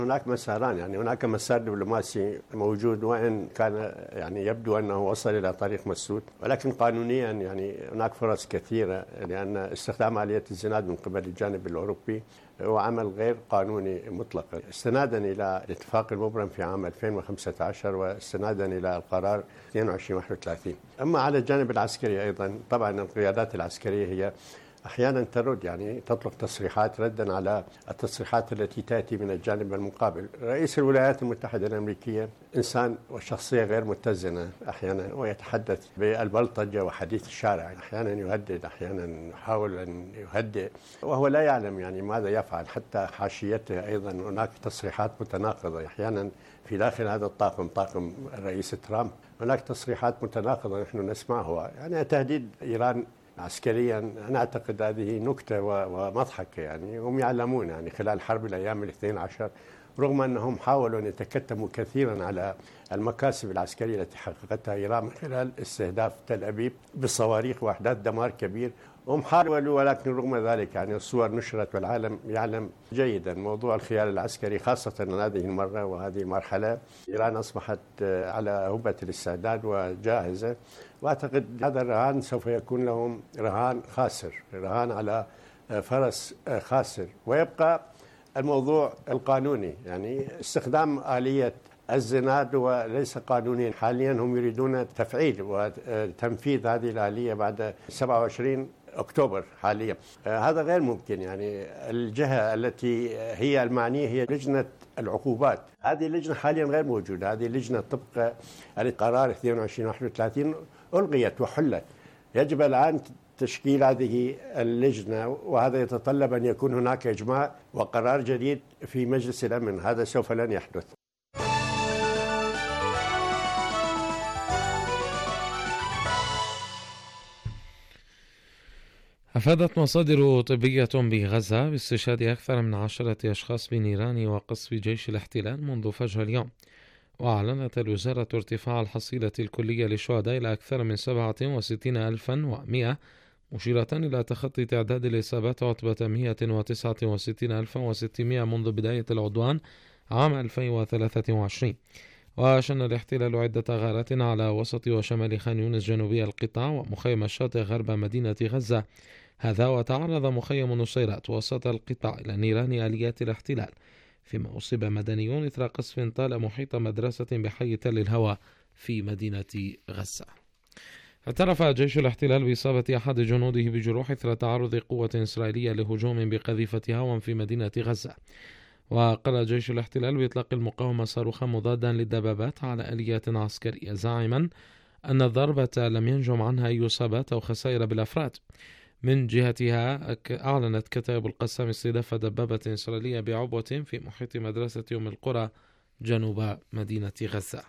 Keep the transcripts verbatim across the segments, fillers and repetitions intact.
هناك مساران، يعني هناك مسار دبلوماسي موجود وإن كان يعني يبدو أنه وصل إلى طريق مسدود، ولكن قانونيا يعني هناك فرص كثيرة، لأن استخدام آلية الزناد من قبل الجانب الأوروبي هو عمل غير قانوني مطلقا، استنادا إلى الاتفاق المبرم في عام ألفين وخمسة عشر واستنادا إلى القرار اثنين وعشرين واحد وثلاثين. أما على الجانب العسكري أيضا، طبعا القيادات العسكرية هي أحيانا ترد، يعني تطلق تصريحات ردا على التصريحات التي تأتي من الجانب المقابل. رئيس الولايات المتحدة الأمريكية إنسان وشخصية غير متزنة أحيانا، ويتحدث بالبلطجة وحديث الشارع، أحيانا يهدد، أحيانا يحاول أن يهدئ وهو لا يعلم يعني ماذا يفعل. حتى حاشيته أيضا هناك تصريحات متناقضة، أحيانا في داخل هذا الطاقم، طاقم الرئيس ترامب، هناك تصريحات متناقضة نحن نسمعها، يعني تهديد إيران عسكريا. أنا أعتقد هذه نكتة ومضحكة، يعني هم يعلمون يعني خلال حرب الأيام الاثنين عشر رغم أنهم حاولوا أن يتكتموا كثيرا على المكاسب العسكرية التي حققتها إيران من خلال استهداف تل أبيب بالصواريخ وأحداث دمار كبير، هم حاولوا، ولكن رغم ذلك يعني الصور نشرت والعالم يعلم جيدا موضوع الخيال العسكري، خاصة هذه المرة وهذه المرحلة إيران أصبحت على هبة الاستعداد وجاهزة. وأعتقد هذا الرهان سوف يكون لهم رهان خاسر، رهان على فرس خاسر. ويبقى الموضوع القانوني، يعني استخدام آلية الزناد وليس قانونيا. حاليا هم يريدون تفعيل وتنفيذ هذه الآلية بعد سبعة وعشرين أكتوبر حاليا. هذا غير ممكن، يعني الجهة التي هي المعنية هي لجنة العقوبات، هذه اللجنة حاليا غير موجودة. هذه اللجنة طبق القرار اثنين وعشرين واحد وثلاثين ألغيت وحلت. يجب الآن تشكيل هذه اللجنة، وهذا يتطلب أن يكون هناك إجماع وقرار جديد في مجلس الأمن، هذا سوف لن يحدث. أفادت مصادر طبية بغزة باستشهاد أكثر من عشرة أشخاص بنيران وقصف جيش الاحتلال منذ فجر اليوم. وأعلنت الوزارة ارتفاع الحصيلة الكلية للشهداء إلى أكثر من سبعة وستين ألفا ومئة، مشيرة إلى تخطي تعداد الإصابات عتبة مئة وتسعة وستين ألفا وستمئة منذ بداية العدوان عام ألفين وثلاثة وعشرين. وشن الاحتلال عدة غارات على وسط وشمال خان يونس جنوبي القطاع ومخيم الشاطئ غرب مدينة غزة. هذا وتعرض مخيم نصيرات وسط القطاع إلى نيران آليات الاحتلال، فيما أصيب مدنيون إثر قصف طال محيط مدرسة بحي تل الهوى في مدينة غزة. اعترف جيش الاحتلال بإصابة أحد جنوده بجروح إثر تعرض قوة إسرائيلية لهجوم بقذيفة هوى في مدينة غزة. وقال جيش الاحتلال بإطلاق المقاومة صاروخا مضادا للدبابات على آليات عسكرية، زاعما أن الضربة لم ينجم عنها أي إصابات أو خسائر بالأفراد. من جهتها أعلنت كتائب القسام استهداف دبابة إسرائيلية بعبوة في محيط مدرسة أم القرى جنوب مدينة غزة.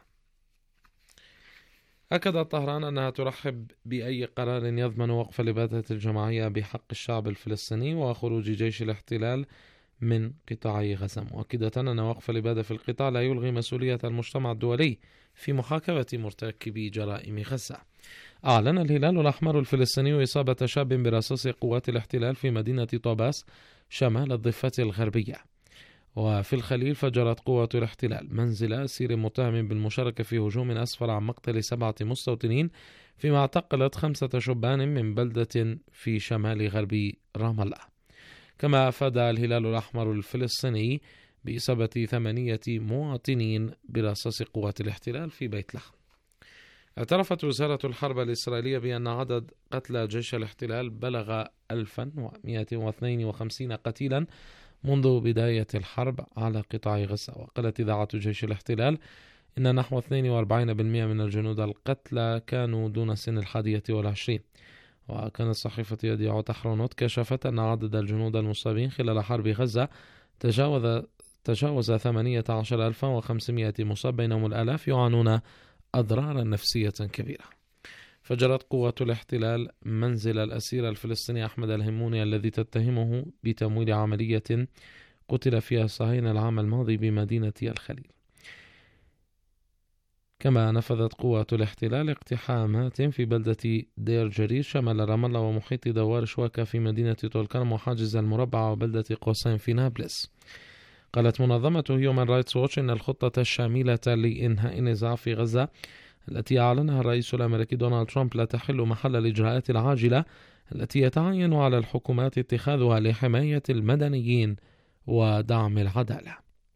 أكدت طهران أنها ترحب بأي قرار يضمن وقف الإبادة الجماعية بحق الشعب الفلسطيني وخروج جيش الاحتلال من قطاع غزة، مؤكدة أن وقف الإبادة في القطاع لا يلغي مسؤولية المجتمع الدولي في محاكمة مرتكبي جرائم غزة. أعلن الهلال الأحمر الفلسطيني إصابة شاب برصاص قوات الاحتلال في مدينة طاباس شمال الضفة الغربية. وفي الخليل فجرت قوة الاحتلال منزل أسير متهم بالمشاركة في هجوم أسفر عن مقتل سبعة مستوطنين، فيما اعتقلت خمسة شبان من بلدة في شمال غرب رام الله. كما أفاد الهلال الأحمر الفلسطيني بإصابة ثمانية مواطنين برصاص قوات الاحتلال في بيت لحم. اعترفت وزارة الحرب الإسرائيلية بأن عدد قتلى جيش الاحتلال بلغ ألفا ومئة واثنين وخمسين قتيلا منذ بداية الحرب على قطاع غزة. وقالت إذاعة جيش الاحتلال إن نحو اثنين وأربعين بالمئة من الجنود القتلى كانوا دون سن الحادية والعشرين. وكانت صحيفة يديعوت أحرونوت كشفت أن عدد الجنود المصابين خلال حرب غزة تجاوز تجاوز ثمانية عشر ألفا وخمسمئة مصاب، بينهم الآلاف يعانون أضرارا نفسية كبيرة. فجرت قوة الاحتلال منزل الأسير الفلسطيني أحمد الهموني الذي تتهمه بتمويل عملية قتل فيها الصهاينة العام الماضي بمدينة الخليل. كما نفذت قوة الاحتلال اقتحامات في بلدة دير جرير شمال رام الله ومحيط دوار شواكة في مدينة طول كرم وحاجز المربع وبلدة قوسين في نابلس. قالت منظمة هيومان رايتس ووتش إن الخطة الشاملة لإنهاء النزاع في غزة التي أعلنها الرئيس الأمريكي دونالد ترامب لا تحل محل الإجراءات العاجلة التي يتعين على الحكومات اتخاذها لحماية المدنيين ودعم العدالة.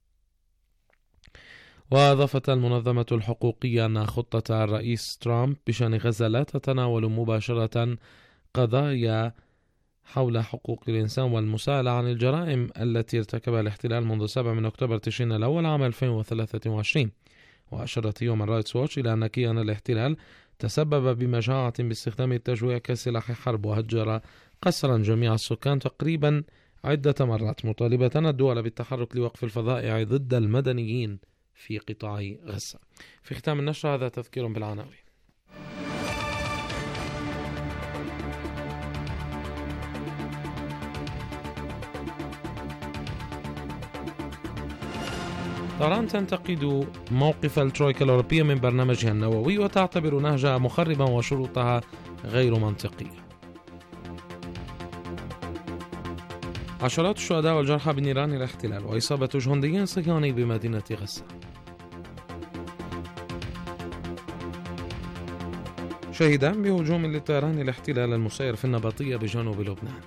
وأضافت المنظمة الحقوقية أن خطة الرئيس ترامب بشأن غزة لا تتناول مباشرة قضايا حول حقوق الإنسان والمساءلة عن الجرائم التي ارتكبها الاحتلال منذ سبعة من أكتوبر تشرين الأول عام ألفين وثلاثة وعشرين. وأشارت هيومان رايتس ووتش إلى أن كيان الاحتلال تسبب بمجاعة باستخدام التجويع كسلاح حرب وهجر قسرا جميع السكان تقريبا عدة مرات، مطالبة الدول بالتحرك لوقف الفظائع ضد المدنيين في قطاع غزة. في ختام النشرة هذا تذكير بالعناوين. طهران تنتقد موقف الترويكا الأوروبية من برنامجها النووي وتعتبر نهجها مخربا وشروطها غير منطقية. عشرات الشهداء والجرحى بنيران الاحتلال وإصابة جندي صهيوني بمدينة غزة. شهدان بهجوم لطيران الاحتلال المسير في النبطية بجنوب لبنان.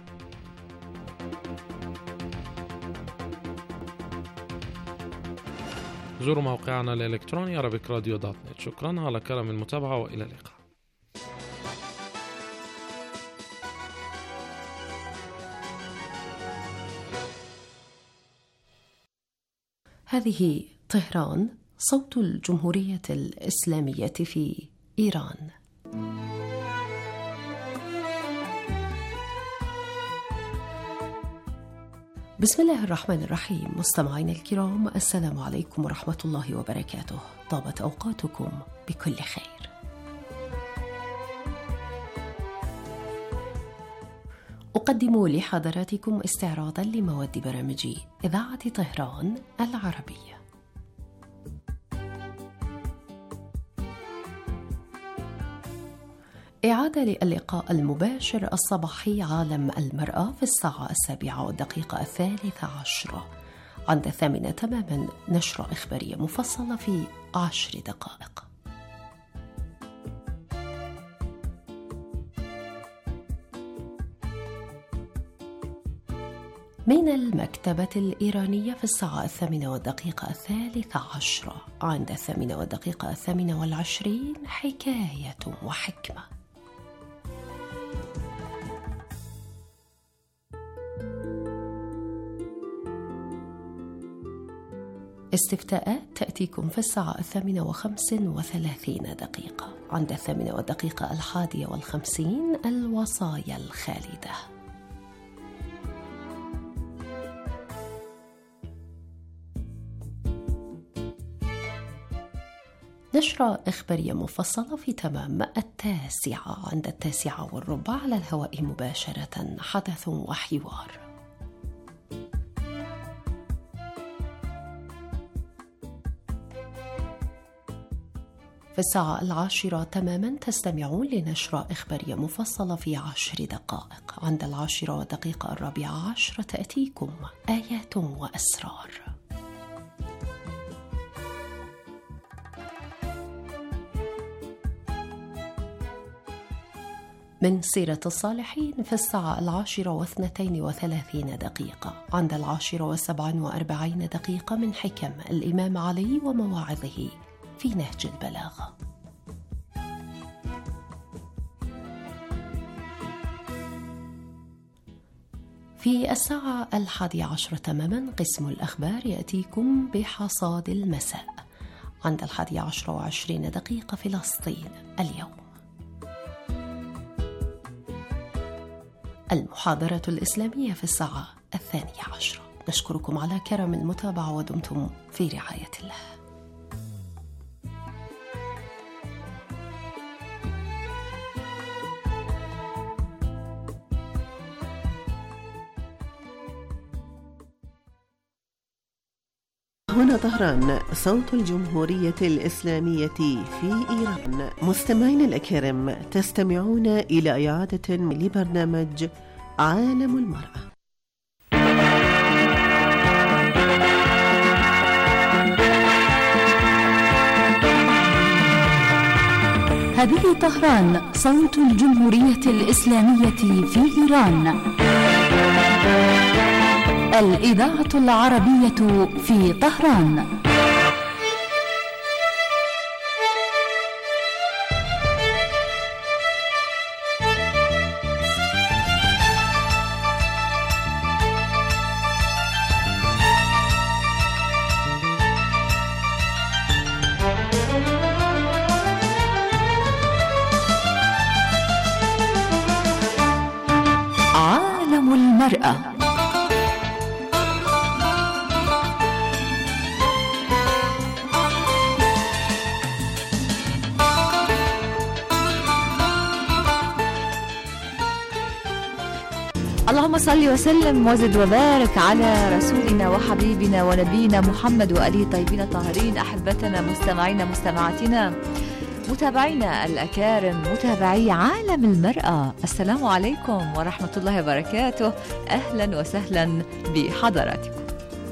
زوروا موقعنا الإلكتروني عربيك راديو دوت نت. شكرا على كرم المتابعة وإلى اللقاء. هذه طهران، صوت الجمهورية الإسلامية في إيران. بسم الله الرحمن الرحيم. مستمعين الكرام، السلام عليكم ورحمة الله وبركاته. طابت أوقاتكم بكل خير. أقدم لحضراتكم استعراضا لمواد برامج إذاعة طهران العربية. إعادة للقاء المباشر الصباحي عالم المرأة في الساعة السابعة والدقيقة الثالثة عشرة. عند الثامنة تماما نشرة إخبارية مفصلة في عشر دقائق. من المكتبة الإيرانية في الساعة الثامنة والدقيقة الثالثة عشرة. عند الثامنة والدقيقة الثامنة والعشرين حكاية وحكمة. استفتاءات تأتيكم في الساعة الثامنة وخمس وثلاثين دقيقة. عند الثامنة والدقيقة الحادية والخمسين الوصايا الخالدة. نشرة إخبارية مفصلة في تمام التاسعة. عند التاسعة والربع على الهواء مباشرة حدث وحوار. في الساعة العاشرة تماما تستمعون لنشرة إخبارية مفصلة في عشر دقائق. عند العاشرة والدقيقة الرابعة عشر تأتيكم آيات وأسرار. من سيرة الصالحين في الساعة العاشرة واثنتين وثلاثين دقيقة. عند العاشرة وسبع وأربعين دقيقة من حكم الإمام علي ومواعظه في نهج البلاغة. في الساعة الحادية عشر تماما قسم الأخبار يأتيكم بحصاد المساء. عند الحادية عشر وعشرين دقيقة فلسطين اليوم. المحاضرة الإسلامية في الساعة الثانية عشرة. نشكركم على كرم المتابعة ودمتم في رعاية الله. هنا طهران، صوت الجمهورية الإسلامية في إيران. مستمعين الأكارم، تستمعون إلى إعادة لبرنامج عالم المرأة. هذه طهران، صوت الجمهورية الإسلامية في إيران. الإذاعة العربية في طهران. عالم المرأة. اللهم صل وسلم وزد وبارك على رسولنا وحبيبنا ونبينا محمد وآله الطيبين الطاهرين. أحبتنا مستمعينا مستمعاتنا متابعينا الأكارم، متابعي عالم المرأة، السلام عليكم ورحمة الله وبركاته. أهلا وسهلا بحضراتكم.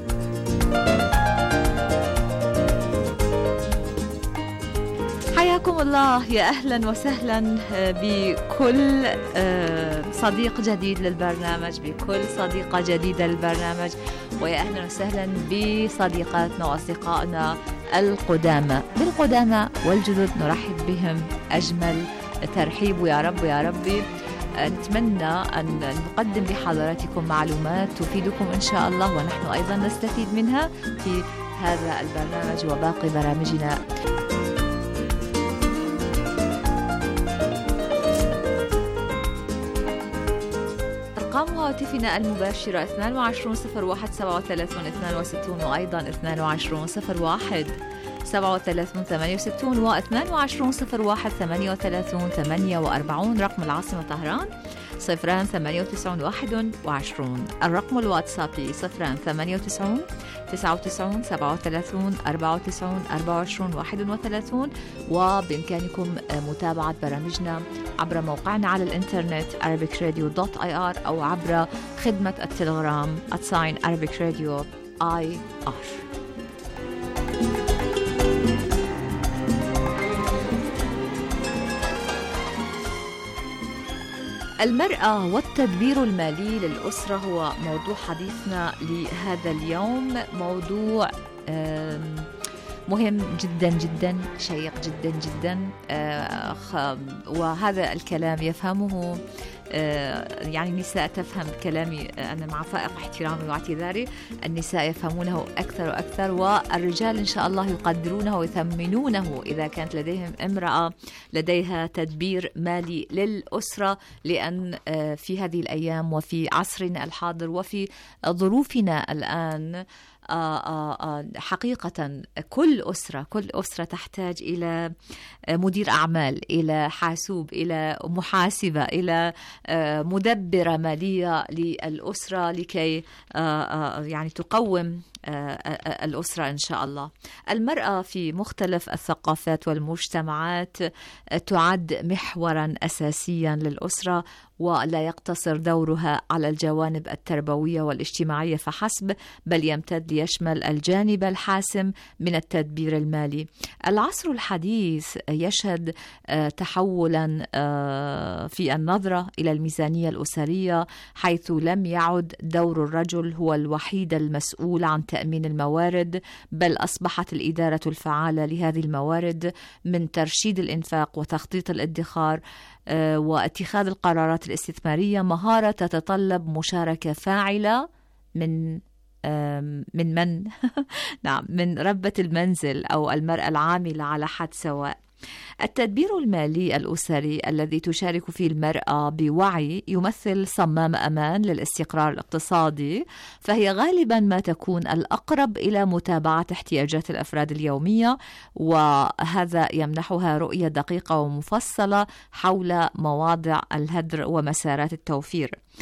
حياكم الله، يا أهلا وسهلا بكل صديق جديد للبرنامج، بكل صديقة جديدة للبرنامج، ويا أهلا وسهلا بصديقاتنا وأصدقائنا القدامى. بالقدامى والجدد نرحب بهم أجمل ترحيب، ويا رب يا ربي نتمنى أن نقدم لحضراتكم معلومات تفيدكم إن شاء الله، ونحن أيضا نستفيد منها في هذا البرنامج وباقي برامجنا. أرقام هاتفنا المباشرة اثنان وعشرين صفر واحد سبعة وثلاثين اثنان وستين، وأيضا اثنان وعشرين صفر واحد سبعة وثلاثين ثمانية وستين، واثنان وعشرين صفر واحد ثمانية وثلاثين ثمانية وأربعين. رقم العاصمة طهران صفران ثمانية وتسعين واحد وعشرين. الرقم الواتسابي صفران ثمانية وتسعين تسعة وتسعين سبعة وثلاثين أربعة وتسعين أربعة وعشرين واحد وثلاثين. وبإمكانكم متابعة برامجنا عبر موقعنا على الإنترنت arabic radio دوت آي آر أو عبر خدمة التلغرام @sign arabic radio آي آر. المرأة والتدبير المالي للأسرة هو موضوع حديثنا لهذا اليوم. موضوع مهم جدا جدا، شيق جدا جدا، وهذا الكلام يفهمه يعني النساء تفهم كلامي أنا مع فائق احترامي واعتذاري، النساء يفهمونه أكثر وأكثر، والرجال إن شاء الله يقدرونه ويثمنونه إذا كانت لديهم امرأة لديها تدبير مالي للأسرة، لأن في هذه الأيام وفي عصرنا الحاضر وفي ظروفنا الآن حقيقة كل أسرة كل أسرة تحتاج إلى مدير أعمال، إلى حاسوب، إلى محاسبة، إلى مدبرة مالية للأسرة لكي يعني تقوم الأسرة إن شاء الله. المرأة في مختلف الثقافات والمجتمعات تعد محورا أساسيا للأسرة، ولا يقتصر دورها على الجوانب التربوية والاجتماعية فحسب، بل يمتد ليشمل الجانب الحاسم من التدبير المالي. العصر الحديث يشهد تحولا في النظرة إلى الميزانية الأسرية، حيث لم يعد دور الرجل هو الوحيد المسؤول عن تأمين الموارد، بل أصبحت الإدارة الفعالة لهذه الموارد من ترشيد الإنفاق وتخطيط الادخار واتخاذ القرارات الاستثمارية مهارة تتطلب مشاركة فاعلة من من من نعم من ربة المنزل أو المرأة العاملة على حد سواء. التدبير المالي الأسري الذي تشارك فيه المرأة بوعي يمثل صمام أمان للاستقرار الاقتصادي، فهي غالبا ما تكون الأقرب إلى متابعة احتياجات الأفراد اليومية، وهذا يمنحها رؤية دقيقة ومفصلة حول مواضع الهدر ومسارات التوفير.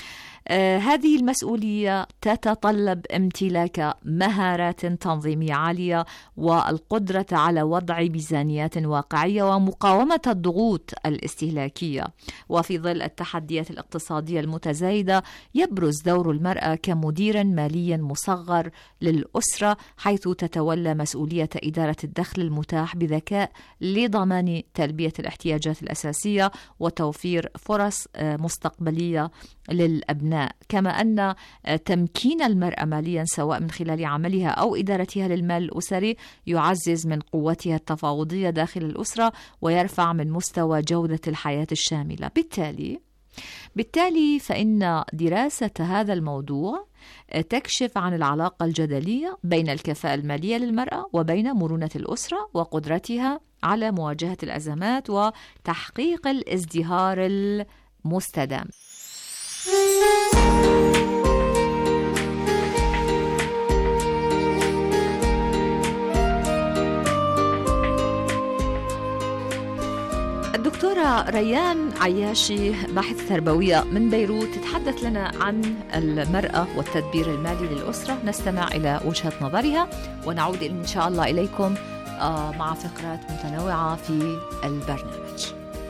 آه هذه المسؤولية تتطلب امتلاك مهارات تنظيمية عالية والقدرة على وضع ميزانيات واقعية ومقاومة الضغوط الاستهلاكية. وفي ظل التحديات الاقتصادية المتزايدة يبرز دور المرأة كمدير مالي مصغر للأسرة، حيث تتولى مسؤولية إدارة الدخل المتاح بذكاء لضمان تلبية الاحتياجات الأساسية وتوفير فرص مستقبلية للأبناء. كما أن تمكين المرأة ماليا سواء من خلال عملها أو إدارتها للمال الأسري يعزز من قوتها التفاوضية داخل الأسرة ويرفع من مستوى جودة الحياة الشاملة. بالتالي بالتالي فإن دراسة هذا الموضوع تكشف عن العلاقة الجدلية بين الكفاءة المالية للمرأة وبين مرونة الأسرة وقدرتها على مواجهة الأزمات وتحقيق الازدهار المستدام. الدكتورة ريان عياشي باحثة تربوية من بيروت تتحدث لنا عن المرأة والتدبير المالي للأسرة. نستمع إلى وجهة نظرها ونعود إن شاء الله إليكم مع فقرات متنوعة في البرنامج.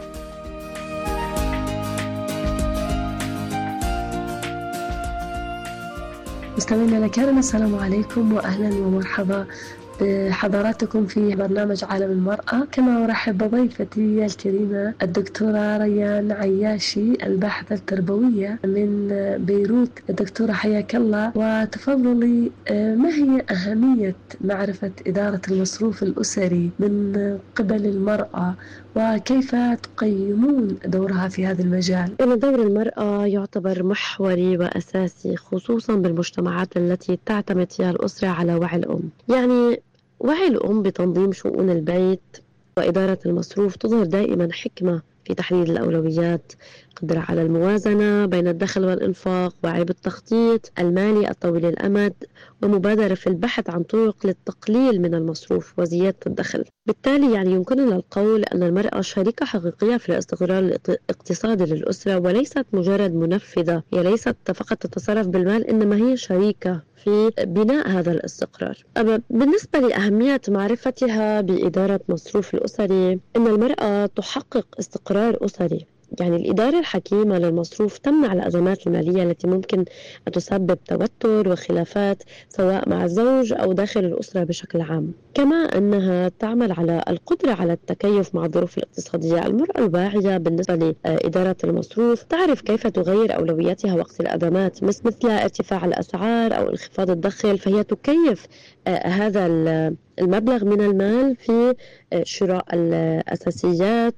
مستمعينا الكرام، السلام عليكم وأهلا ومرحبا بحضراتكم في برنامج عالم المرأة. كما أرحب بضيفتي الكريمة الدكتورة ريان عياشي الباحثة التربوية من بيروت. الدكتورة حياك الله، وتفضلي ما هي أهمية معرفة إدارة المصروف الأسري من قبل المرأة وكيف تقيمون دورها في هذا المجال؟ إن دور المرأة يعتبر محوري وأساسي خصوصا بالمجتمعات التي تعتمد فيها الأسرة على وعي الأم. يعني وعي الأم بتنظيم شؤون البيت وإدارة المصروف تظهر دائما حكمة في تحديد الأولويات، قدرة على الموازنة بين الدخل والإنفاق، وعي بالتخطيط المالي الطويل الأمد، ومبادرة في البحث عن طرق للتقليل من المصروف وزيادة الدخل. بالتالي يعني يمكننا القول أن المرأة شريكة حقيقية في الاستقرار الاقتصادي للأسرة، وليست مجرد منفذة، هي ليست فقط تتصرف بالمال، إنما هي شريكة في بناء هذا الاستقرار. أما بالنسبة لأهمية معرفتها بإدارة مصروف الأسري، إن المرأة تحقق استقرار أسري. يعني الإدارة الحكيمة للمصروف تمنع الأزمات المالية التي ممكن أن تسبب توتر وخلافات سواء مع الزوج أو داخل الأسرة بشكل عام. كما أنها تعمل على القدرة على التكيف مع الظروف الاقتصادية. المرأة الواعية بالنسبة لإدارة المصروف تعرف كيف تغير أولوياتها وقت الأزمات مثل ارتفاع الأسعار أو انخفاض الدخل، فهي تكيف هذا المبلغ من المال في شراء الأساسيات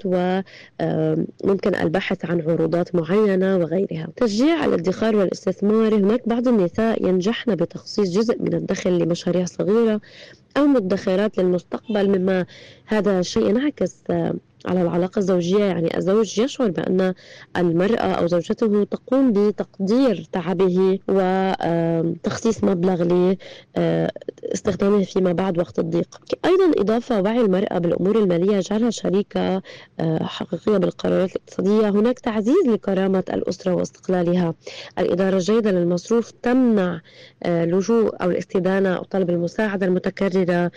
وممكن البحث عن عروضات معينة وغيرها. تشجيع الادخار والاستثمار، هناك بعض النساء ينجحن بتخصيص جزء من الدخل لمشاريع صغيرة أو مدخرات للمستقبل، مما هذا الشيء ينعكس على العلاقة الزوجية. يعني الزوج يشعر بأن المرأة أو زوجته تقوم بتقدير تعبه وتخصيص مبلغ لاستخدامه فيما بعد وقت الضيق. أيضا إضافة وعي المرأة بالأمور المالية يجعلها شريكة حقيقية بالقرارات الاقتصادية. هناك تعزيز لكرامة الأسرة واستقلالها. الإدارة الجيدة للمصروف تمنع اللجوء أو الاستدانة أو طلب المساعدة المتكررة،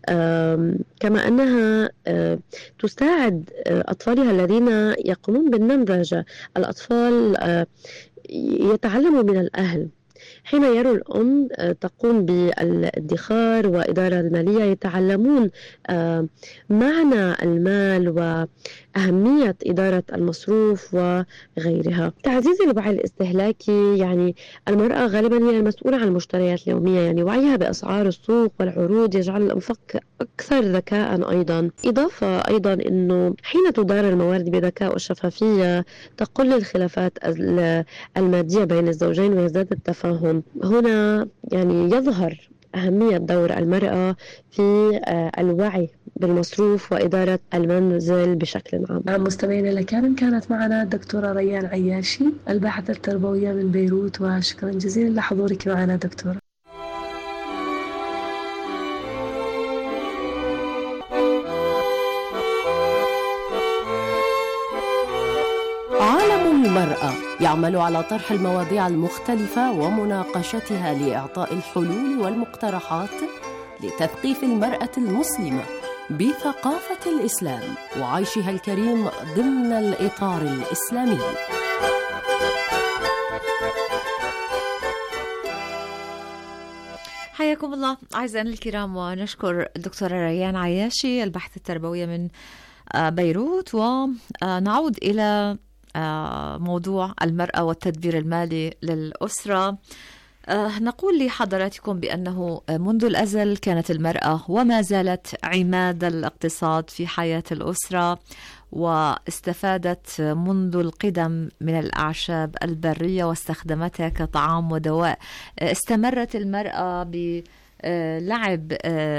كما أنها تساعد أطفالها الذين يقومون بالنمذجة. الأطفال يتعلموا من الأهل. حين يروا الأم تقوم بالادخار وإدارة المالية يتعلمون معنى المال وأهمية إدارة المصروف وغيرها. تعزيز الوعي الاستهلاكي، يعني المرأة غالبا هي المسؤولة عن المشتريات اليومية، يعني وعيها بأسعار السوق والعروض يجعل الإنفاق أكثر ذكاء. أيضا إضافة أيضا أنه حين تدار الموارد بذكاء وشفافية تقل الخلافات المادية بين الزوجين ويزداد التفاهم. هنا يعني يظهر أهمية دور المرأة في الوعي بالمصروف وإدارة المنزل بشكل عام. نعم مستمعينا الكرام، كانت معنا الدكتورة ريان عياشي الباحثة التربوية من بيروت، وشكرا جزيلا لحضورك معنا دكتورة. عالم المرأة يعمل على طرح المواضيع المختلفة ومناقشتها لإعطاء الحلول والمقترحات لتثقيف المرأة المسلمة بثقافة الإسلام وعيشها الكريم ضمن الإطار الإسلامي. حياكم الله أعزائنا الكرام، ونشكر الدكتورة ريان عياشي البحث التربوية من بيروت. ونعود إلى موضوع المرأة والتدبير المالي للأسرة. نقول لحضراتكم بأنه منذ الأزل كانت المرأة وما زالت عماد الاقتصاد في حياة الأسرة، واستفادت منذ القدم من الأعشاب البرية واستخدمتها كطعام ودواء. استمرت المرأة ب لعب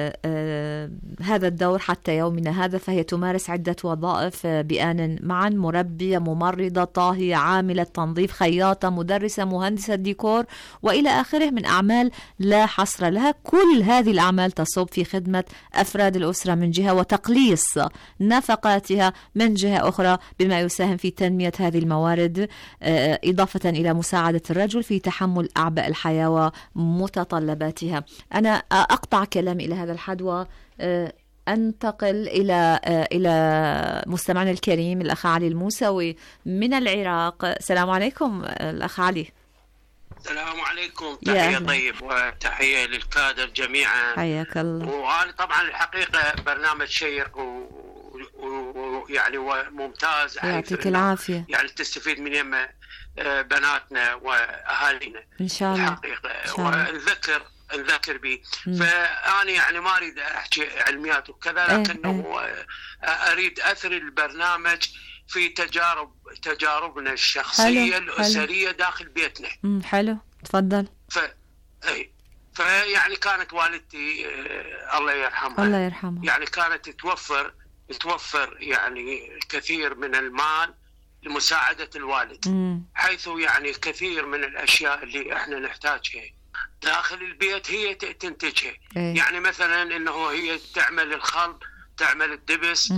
هذا الدور حتى يومنا هذا، فهي تمارس عدة وظائف بآن معا: مربية، ممرضة، طاهية، عاملة تنظيف، خياطة، مدرسة، مهندسة ديكور، وإلى آخره من أعمال لا حصر لها. كل هذه الأعمال تصب في خدمة أفراد الأسرة من جهة، وتقليص نفقاتها من جهة أخرى، بما يساهم في تنمية هذه الموارد، إضافة إلى مساعدة الرجل في تحمل أعباء الحياة ومتطلباتها. أنا أقطع كلامي إلى هذا الحد وأنتقل إلى إلى مستمعنا الكريم الأخ علي الموسوي من العراق. السلام عليكم الأخ علي. السلام عليكم، تحية طيب وتحية للكادر جميعا. حياك الله. وأنا طبعا الحقيقة برنامج شيق ويعني وممتاز، يعطيك العافية. يعني تستفيد من يم بناتنا وأهالينا إن شاء الله الحقيقة. ونذكر نذكر به. فأنا يعني ما أريد أحكي علميات وكذا، لكنه أريد أثر البرنامج في تجارب تجاربنا الشخصية حلو. الأسرية حلو. داخل بيتنا. امم حلو، تفضل. ف أي فيعني كانت والدتي الله يرحمها الله يرحمها يعني كانت توفر توفر يعني كثير من المال لمساعدة الوالد. مم. حيث يعني كثير من الأشياء اللي احنا نحتاجها داخل البيت هي تنتجها. ايه. يعني مثلا انه هي تعمل الخل، تعمل الدبس،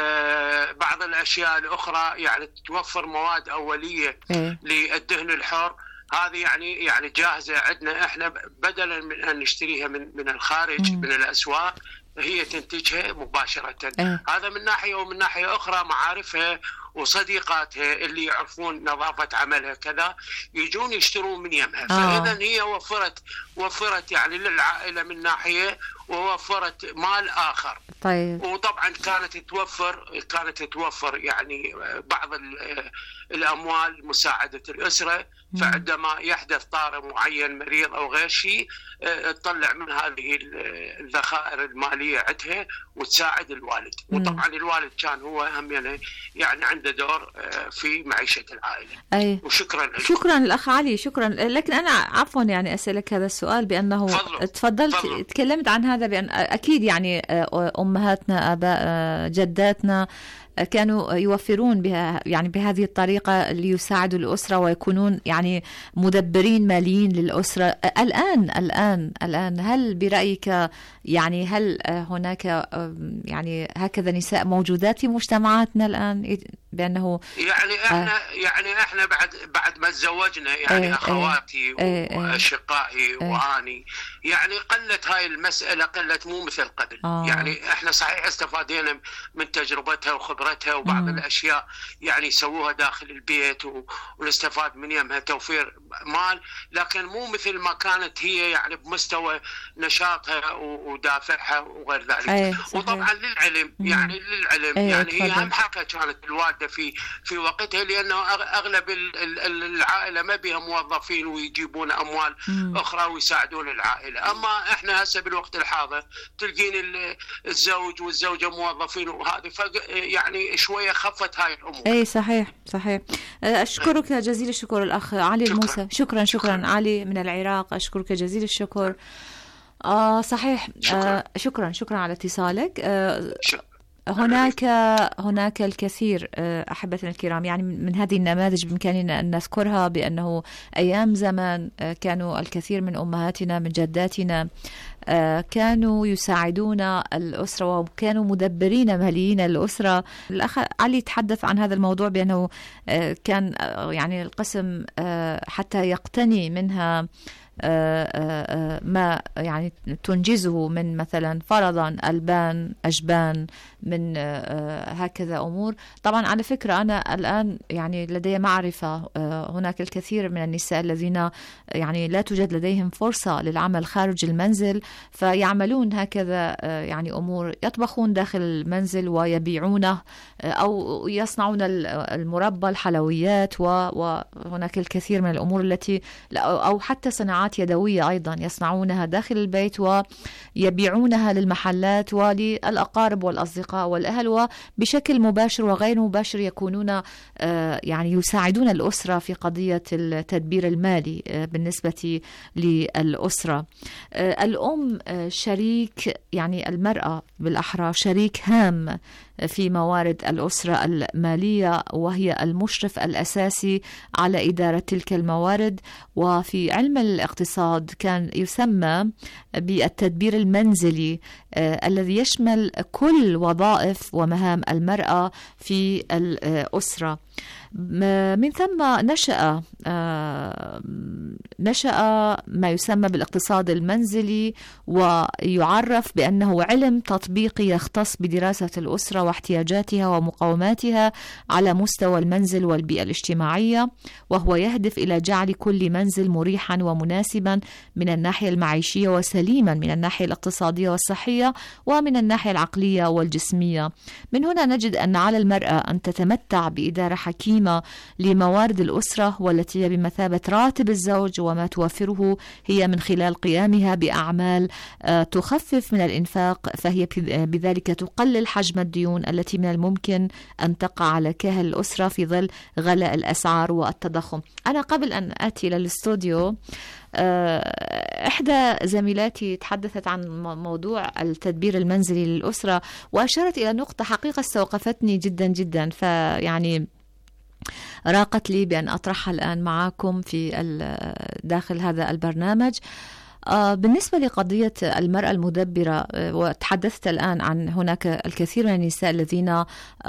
آه بعض الاشياء الاخرى، يعني توفر مواد اوليه. ايه. للدهن الحر. هذه يعني يعني جاهزه عندنا احنا، بدلا من ان نشتريها من من الخارج. مم. من الاسواق، هي تنتجها مباشره. ايه. هذا من ناحيه، ومن ناحيه اخرى معارفها وصديقاتها اللي يعرفون نظافة عملها كذا يجون يشترون من يمها. فإذا هي وفرت وفرت يعني للعائلة من ناحية، ووفرت مال آخر. طيب. وطبعا كانت توفر كانت توفر يعني بعض الأموال مساعدة الأسرة. فعندما يحدث طارئ معين، مريض أو غير شيء، تطلع من هذه الذخائر المالية عندها وتساعد الوالد. وطبعا الوالد كان هو هم يعني, يعني عنده دور في معيشة العائلة. أي. وشكرا شكرا الأخ علي، شكرا. لكن أنا عفوا يعني أسألك هذا السؤال، بأنه تفضلت تكلمت عن هذا، بأن أكيد يعني أمهاتنا، آباء، جداتنا كانوا يوفرون بها يعني بهذه الطريقة ليساعدوا الأسرة ويكونون يعني مدبرين ماليين للأسرة. الآن الآن الآن هل برأيك يعني هل هناك يعني هكذا نساء موجودات في مجتمعاتنا الآن؟ بأنه يعني احنا آه يعني احنا بعد بعد ما تزوجنا يعني ايه اخواتي ايه واشقائي ايه واني يعني قلت هاي المسألة، قلت مو مثل قبل. آه. يعني احنا صحيح استفادينا من تجربتها وخبرتها وبعض مم. الاشياء يعني يسووها داخل البيت ونستفاد من يمها توفير مال، لكن مو مثل ما كانت هي يعني بمستوى نشاطها ودافعها وغير ذلك. ايه وطبعا للعلم مم. يعني للعلم ايه يعني هي هم حقها كانت الوالدة في في وقتها، لأنه أغلب العائلة ما بها موظفين ويجيبون أموال مم. أخرى ويساعدون العائلة. أما إحنا هسه بالوقت الحاضر تلقين الزوج والزوجة موظفين، وهذه يعني شوية خفت هاي الأمور. أي صحيح صحيح. أشكرك جزيل الشكر الأخ علي الموسى. شكرا شكرا علي من العراق، أشكرك جزيل الشكر. آه صحيح. شكرا. آه شكرا شكرا على اتصالك. آه هناك هناك الكثير أحبتنا الكرام، يعني من هذه النماذج بإمكاننا أن نذكرها بأنه أيام زمان كانوا الكثير من أمهاتنا من جداتنا كانوا يساعدون الأسرة وكانوا مدبرين ماليين الأسرة. الأخ علي تحدث عن هذا الموضوع بأنه كان يعني القسم حتى يقتني منها ما يعني تنجزه من مثلا فرضا ألبان أجبان من هكذا أمور. طبعا على فكرة أنا الآن يعني لدي معرفة هناك الكثير من النساء الذين يعني لا توجد لديهم فرصة للعمل خارج المنزل، فيعملون هكذا يعني أمور، يطبخون داخل المنزل ويبيعونه أو يصنعون المربى الحلويات، وهناك الكثير من الأمور التي أو حتى صناعات يدوية أيضا يصنعونها داخل البيت ويبيعونها للمحلات وللأقارب والأصدقاء والأهل، وبشكل مباشر وغير مباشر يكونون يعني يساعدون الأسرة في قضية التدبير المالي بالنسبة للأسرة. الأم شريك، يعني المرأة بالأحرى شريك هام في موارد الأسرة المالية، وهي المشرف الأساسي على إدارة تلك الموارد. وفي علم الاقتصاد كان يسمى بالتدبير المنزلي آه الذي يشمل كل وظائف ومهام المرأة في الأسرة. من ثم نشأ آه نشأ ما يسمى بالاقتصاد المنزلي، ويعرف بأنه علم تطبيقي يختص بدراسة الأسرة واحتياجاتها ومقوماتها على مستوى المنزل والبيئة الاجتماعية، وهو يهدف إلى جعل كل منزل مريحا ومناسبا من الناحية المعيشية وسليما من الناحية الاقتصادية والصحية ومن الناحية العقلية والجسمية. من هنا نجد أن على المرأة أن تتمتع بإدارة حكيمة لموارد الأسرة، والتي هي بمثابة راتب الزوج، وما توفره هي من خلال قيامها بأعمال تخفف من الإنفاق، فهي بذلك تقلل حجم الديون التي من الممكن أن تقع على كاهل الأسرة في ظل غلاء الأسعار والتضخم. أنا قبل أن آتي إلى الاستوديو إحدى زميلاتي تحدثت عن موضوع التدبير المنزلي للأسرة، وأشارت إلى نقطة حقيقة استوقفتني جدا جدا، فيعني راقت لي بأن أطرحها الآن معكم في داخل هذا البرنامج. بالنسبة لقضية المرأة المدبرة، وتحدثت الآن عن هناك الكثير من النساء الذين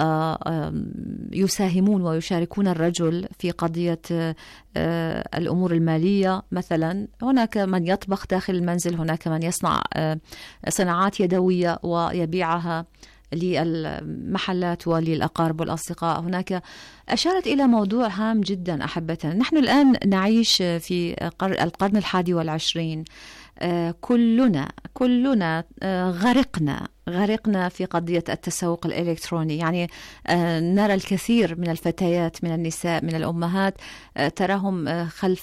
يساهمون ويشاركون الرجل في قضية الأمور المالية. مثلا هناك من يطبخ داخل المنزل، هناك من يصنع صناعات يدوية ويبيعها للمحلات وللأقارب والأصدقاء. هناك أشارت إلى موضوع هام جدا أحبتنا. نحن الآن نعيش في القرن الحادي والعشرين، كلنا كلنا غرقنا غرقنا في قضية التسوق الإلكتروني. يعني نرى الكثير من الفتيات، من النساء، من الأمهات تراهم خلف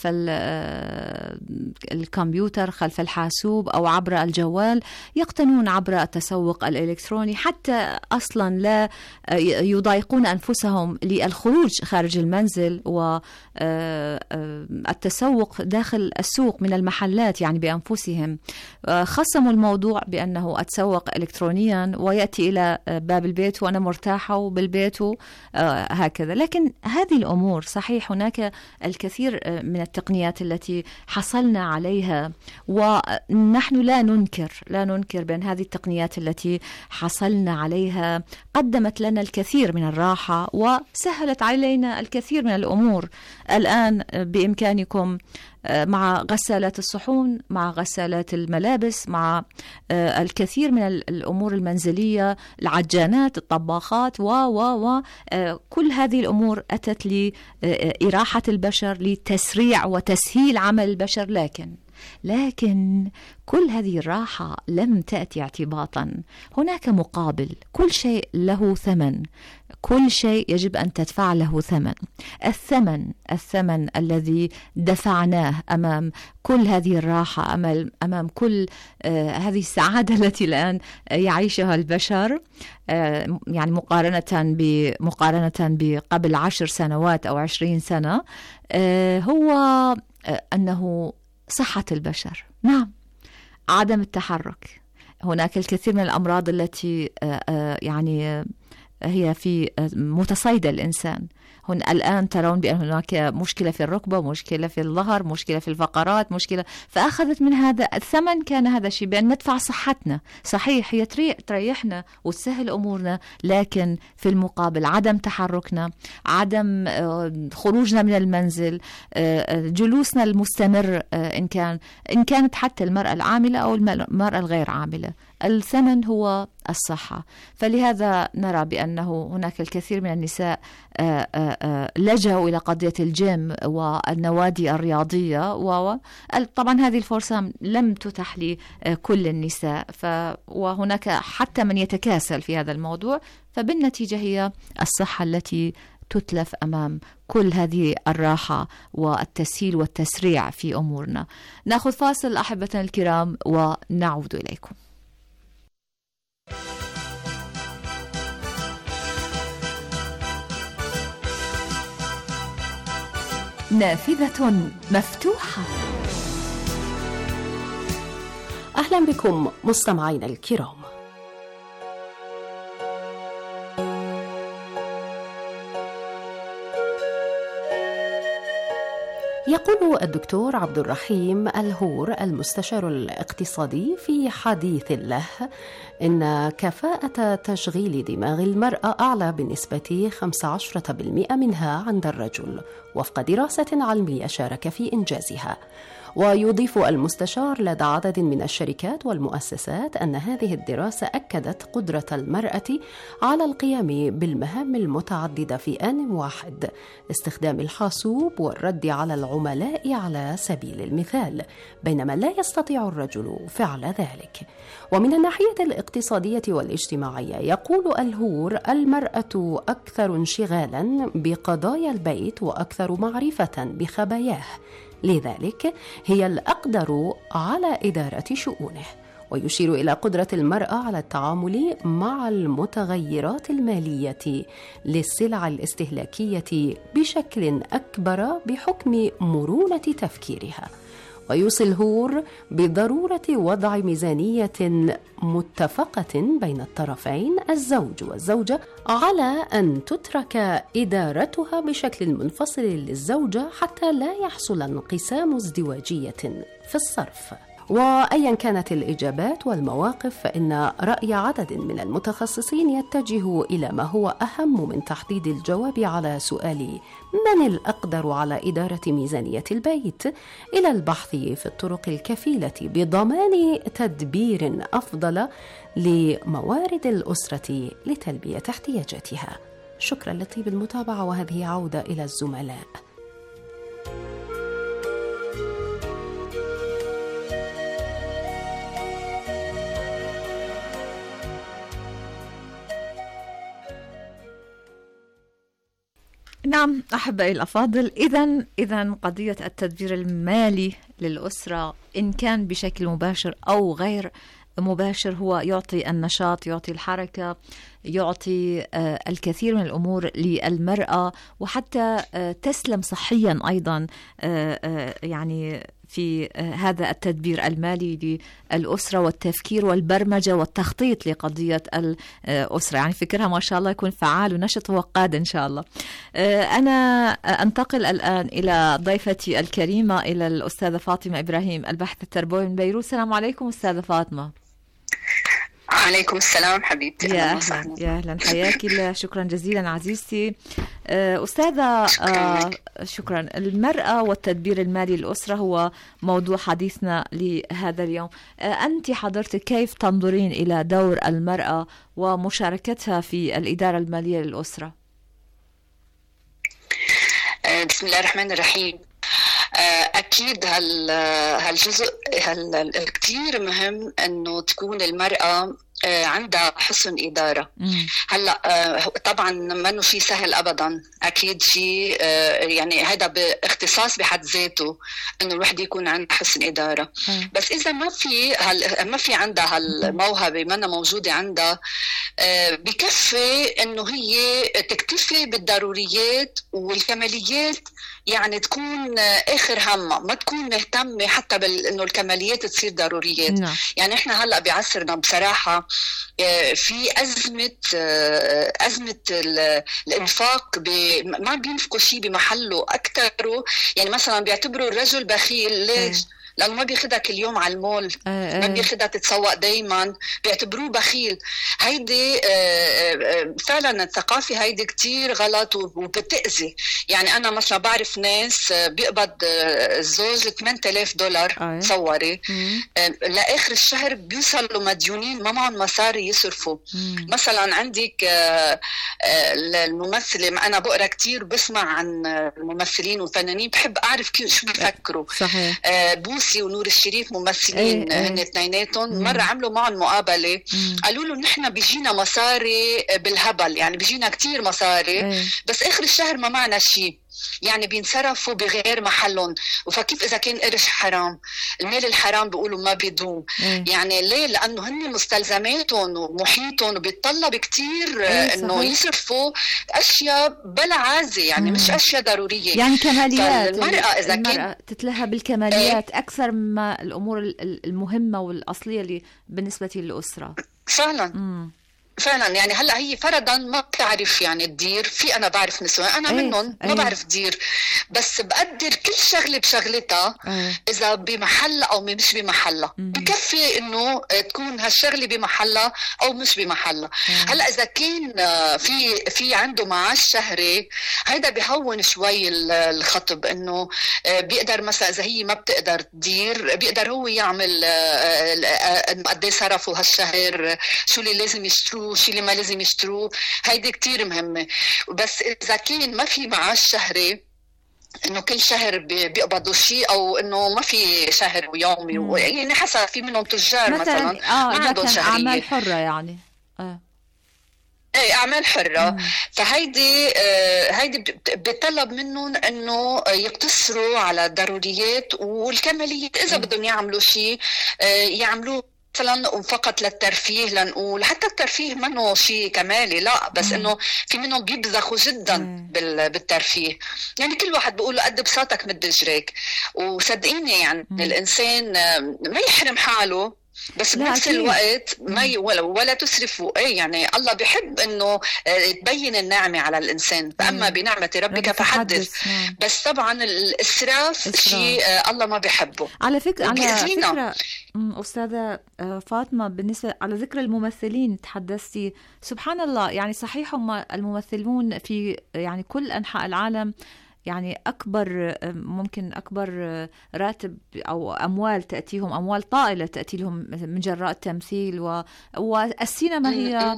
الكمبيوتر، خلف الحاسوب أو عبر الجوال، يقتنون عبر التسوق الإلكتروني، حتى أصلا لا يضايقون أنفسهم للخروج خارج المنزل والتسوق داخل السوق من المحلات يعني بأنفسهم. خصموا الموضوع بأنه أتسوق إلكترونيا ويأتي إلى باب البيت وأنا مرتاحة وبالبيت هكذا. لكن هذه الأمور صحيح هناك الكثير من التقنيات التي حصلنا عليها، ونحن لا ننكر لا ننكر بأن هذه التقنيات التي حصلنا عليها قدمت لنا الكثير من الراحة وسهلت علينا الكثير من الأمور. الآن بإمكانكم مع غسالات الصحون، مع غسالات الملابس، مع الكثير من الأمور المنزلية، العجانات، الطباخات و و و كل هذه الأمور أتت لإراحة البشر، لتسريع وتسهيل عمل البشر. لكن لكن كل هذه الراحة لم تأتي اعتباطا. هناك مقابل، كل شيء له ثمن، كل شيء يجب أن تدفع له ثمن. الثمن الثمن الذي دفعناه أمام كل هذه الراحة، أمام, أمام كل آه هذه السعادة التي الآن يعيشها البشر، آه يعني مقارنة بمقارنة بقبل عشر سنوات أو عشرين سنة، آه هو آه أنه صحة البشر. نعم، عدم التحرك. هناك الكثير من الأمراض التي يعني هي في متصيدة الإنسان. هن الآن ترون بأن هناك مشكلة في الركبة، مشكلة في الظهر، مشكلة في الفقرات، مشكلة، فأخذت من هذا الثمن. كان هذا الشيء بأن ندفع صحتنا، صحيح هي تريحنا وتسهل أمورنا، لكن في المقابل عدم تحركنا، عدم خروجنا من المنزل، جلوسنا المستمر، إن كان إن كانت حتى المرأة العاملة أو المرأة الغير عاملة، الثمن هو الصحة. فلهذا نرى بأنه هناك الكثير من النساء لجأوا إلى قضية الجيم والنوادي الرياضية، وطبعا هذه الفرصة لم تتح لكل النساء، ف وهناك حتى من يتكاسل في هذا الموضوع، فبالنتيجة هي الصحة التي تتلف أمام كل هذه الراحة والتسهيل والتسريع في أمورنا. نأخذ فاصل أحبتنا الكرام ونعود إليكم. نافذة مفتوحة. أهلا بكم مستمعينا الكرام. يقول الدكتور عبد الرحيم الهور المستشار الاقتصادي في حديث له إن كفاءة تشغيل دماغ المرأة أعلى بنسبة خمسة عشر بالمئة منها عند الرجل وفق دراسة علمية شارك في إنجازها. ويضيف المستشار لدى عدد من الشركات والمؤسسات أن هذه الدراسة أكدت قدرة المرأة على القيام بالمهام المتعددة في آن واحد، استخدام الحاسوب والرد على العملاء على سبيل المثال، بينما لا يستطيع الرجل فعل ذلك. ومن الناحية الاقتصادية والاجتماعية يقول الهور المرأة أكثر انشغالا بقضايا البيت وأكثر معرفة بخباياه، لذلك هي الأقدر على إدارة شؤونه. ويشير إلى قدرة المرأة على التعامل مع المتغيرات المالية للسلع الاستهلاكية بشكل أكبر بحكم مرونة تفكيرها. ويوصي الهور بضرورة وضع ميزانية متفقة بين الطرفين الزوج والزوجة على أن تترك إدارتها بشكل منفصل للزوجة حتى لا يحصل انقسام ازدواجية في الصرف. وأيا كانت الإجابات والمواقف، فإن رأي عدد من المتخصصين يتجه إلى ما هو أهم من تحديد الجواب على سؤال من الأقدر على إدارة ميزانية البيت، إلى البحث في الطرق الكفيلة بضمان تدبير أفضل لموارد الأسرة لتلبية احتياجاتها. شكرا لطيب المتابعة، وهذه عودة إلى الزملاء. نعم أحبائي الأفاضل، إذن إذن قضية التدبير المالي للأسرة إن كان بشكل مباشر أو غير مباشر هو يعطي النشاط، يعطي الحركة، يعطي آه الكثير من الأمور للمرأة، وحتى آه تسلم صحيا أيضا آه آه يعني في هذا التدبير المالي للأسرة والتفكير والبرمجة والتخطيط لقضية الأسرة. يعني فكرها ما شاء الله يكون فعال ونشط وقاد إن شاء الله. أنا أنتقل الآن إلى ضيفتي الكريمة، إلى الأستاذة فاطمة إبراهيم، الباحث التربوي من بيروت. السلام عليكم أستاذة فاطمة. عليكم السلام حبيبتي. يا أهلا يا أهلا، حياك الله. شكرا جزيلا عزيزتي أستاذة. شكرا, شكرا. المرأة والتدبير المالي للأسرة هو موضوع حديثنا لهذا اليوم. أنت حضرتك كيف تنظرين إلى دور المرأة ومشاركتها في الإدارة المالية للأسرة؟ بسم الله الرحمن الرحيم. أكيد هالجزء هال كتير مهم أنه تكون المرأة عندها حسن إدارة. هلا طبعا ما في سهل أبدا، أكيد في يعني هذا باختصاص بحد ذاته إنه الواحد يكون عنده حسن إدارة. بس إذا ما في ما في عندها هالموهبة، ما موجودة عندها، بكفي انه هي تكتفي بالضروريات والكماليات، يعني تكون اخر همها، ما تكون مهتمه حتى بانه الكماليات تصير ضروريات. نعم. يعني احنا هلا بعصرنا بصراحه في ازمه ازمه الانفاق، ما بينفقوا شيء بمحله اكثر. يعني مثلا بيعتبروا الرجل بخيل. ليش؟ لأنه ما بياخدها كل يوم على المول، أه ما بياخدها تتسوق دايما، بيعتبروه بخيل. هيدي فعلا الثقافة هيدي كتير غلط وبتأذي. يعني أنا مثلا بعرف ناس بيقبض الزوج ثمانية آلاف دولار أه. تصوري لآخر الشهر بيوصلوا مديونين، ما معهم مصاري يصرفوا. مم. مثلا عندك الممثلة، أنا بقرأ كتير بسمع عن الممثلين والفنانين، بحب أعرف شو بيفكروا. صحيح. بوسي ونور الشريف ممثلين ايه هن اثنيناتهم. مرة عملوا معهم مقابلة، مم. قالوا له نحن بيجينا مصاري بالهبل، يعني بيجينا كتير مصاري ايه. بس آخر الشهر ما معنا شيء، يعني بينصرفوا بغير محلهم. فكيف إذا كان قرش حرام؟ المال الحرام بيقولوا ما بيدوم. إيه. يعني ليه؟ لأنه هن مستلزماتهم ومحيطهم وبيتطلب كتير إيه إنه يصرفوا أشياء بلا عازة، يعني مم. مش أشياء ضرورية. يعني كماليات. المرأة إذا المرأة كان تتلهى بالكماليات إيه؟ أكثر مما الأمور المهمة والأصلية اللي بالنسبة للأسرة. فعلا. مم. فعلا. يعني هلا هي فرضا ما بتعرف يعني تدير. في انا بعرف نسوان انا أيه. منهم ما أيه. بعرف دير، بس بقدر كل شغله بشغلتها أيه. اذا بمحلها او مش بمحلها. بكفي انه تكون هالشغله بمحلها او مش بمحلها. أيه. هلا اذا كان في في عنده معاش شهري، هيدا بيهون شوي الخطب، انه بيقدر مثلا اذا هي ما بتقدر تدير بيقدر هو يعمل قد ايه صرفوا هالشهر، شو اللي لازم يشتروه وشي اللي ما لازم يشتروه. هيدي كتير مهمة. بس إذا كان ما في معاش شهري، إنه كل شهر بيقبضوا شيء، أو إنه ما في شهر ويومي و... يعني حسب، في منهم تجار مثلا, مثلاً آه ما عندهم شهرية، أعمال حرة يعني آه. ايه اعمال حره. مم. فهيدي آه هيدي بيطلب منهم انه يقتصروا على الضروريات والكماليات. اذا بدهم يعملوا شيء آه يعملوه مثلا فقط للترفيه، لنقول حتى الترفيه منه شيء كمالي، لا، بس انه في منهم بيبذخوا جدا بالترفيه. يعني كل واحد بيقول له قد بساطك مد جريك. وصدقيني يعني مم. الانسان ما يحرم حاله، بس بنفس الوقت ما ي... ولا ولا تسرفوا. ايه يعني الله بيحب انه تبين النعمه على الانسان، فاما بنعمه ربك فحدث. بس طبعا الاسراف شيء الله ما بيحبه. على فكره على فكره استاذه فاطمه، بالنسبه على ذكر الممثلين تحدثتي، سبحان الله، يعني صحيح هم الممثلون في يعني كل انحاء العالم، يعني أكبر ممكن أكبر راتب أو أموال تأتيهم، أموال طائلة تأتي لهم من جراء التمثيل، و... والسينما هي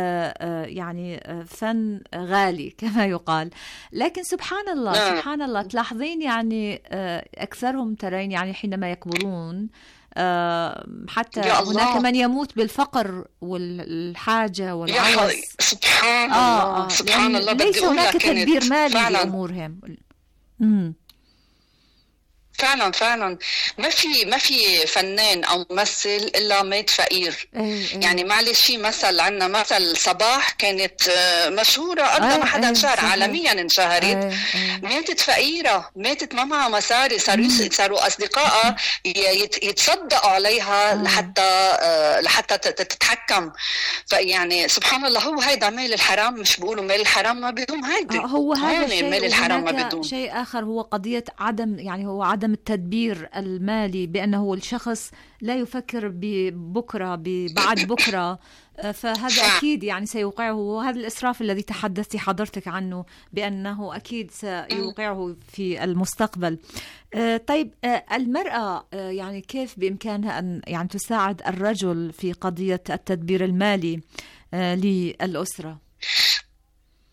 يعني فن غالي كما يقال. لكن سبحان الله سبحان الله تلاحظين يعني أكثرهم ترين يعني حينما يكبرون حتى هناك من يموت بالفقر والحاجة والعوز. سبحان الله آه سبحان يعني الله. ليس هناك تدبير مالي لأمورهم. امم فعلا فعلا ما في ما في فنان او ممثل الا مات فقير. ايه ايه. يعني معلش في مثل عندنا، مثل صباح كانت مشهوره قبل ايه ما حدا انشهر، ايه عالميا انشهرت. ايه ايه. ماتت فقيره، ماتت ما معها مصاري، صاروا صاروا اصدقائها يتصدقوا عليها ايه. لحتى لحتى تتحكم. فيعني سبحان الله، هو هيدا مال الحرام. مش بيقولوا مال الحرام ما بدوم، هيدا هو هذا الشيء. مال الحرام ما بدوم. شيء اخر هو قضيه عدم يعني هو عدم التدبير المالي، بأنه الشخص لا يفكر ببكرة بعد بكرة. فهذا أكيد يعني سيوقعه، وهذا الإسراف الذي تحدثتي حضرتك عنه بأنه أكيد سيوقعه في المستقبل. طيب المرأة يعني كيف بإمكانها أن يعني تساعد الرجل في قضية التدبير المالي للأسرة؟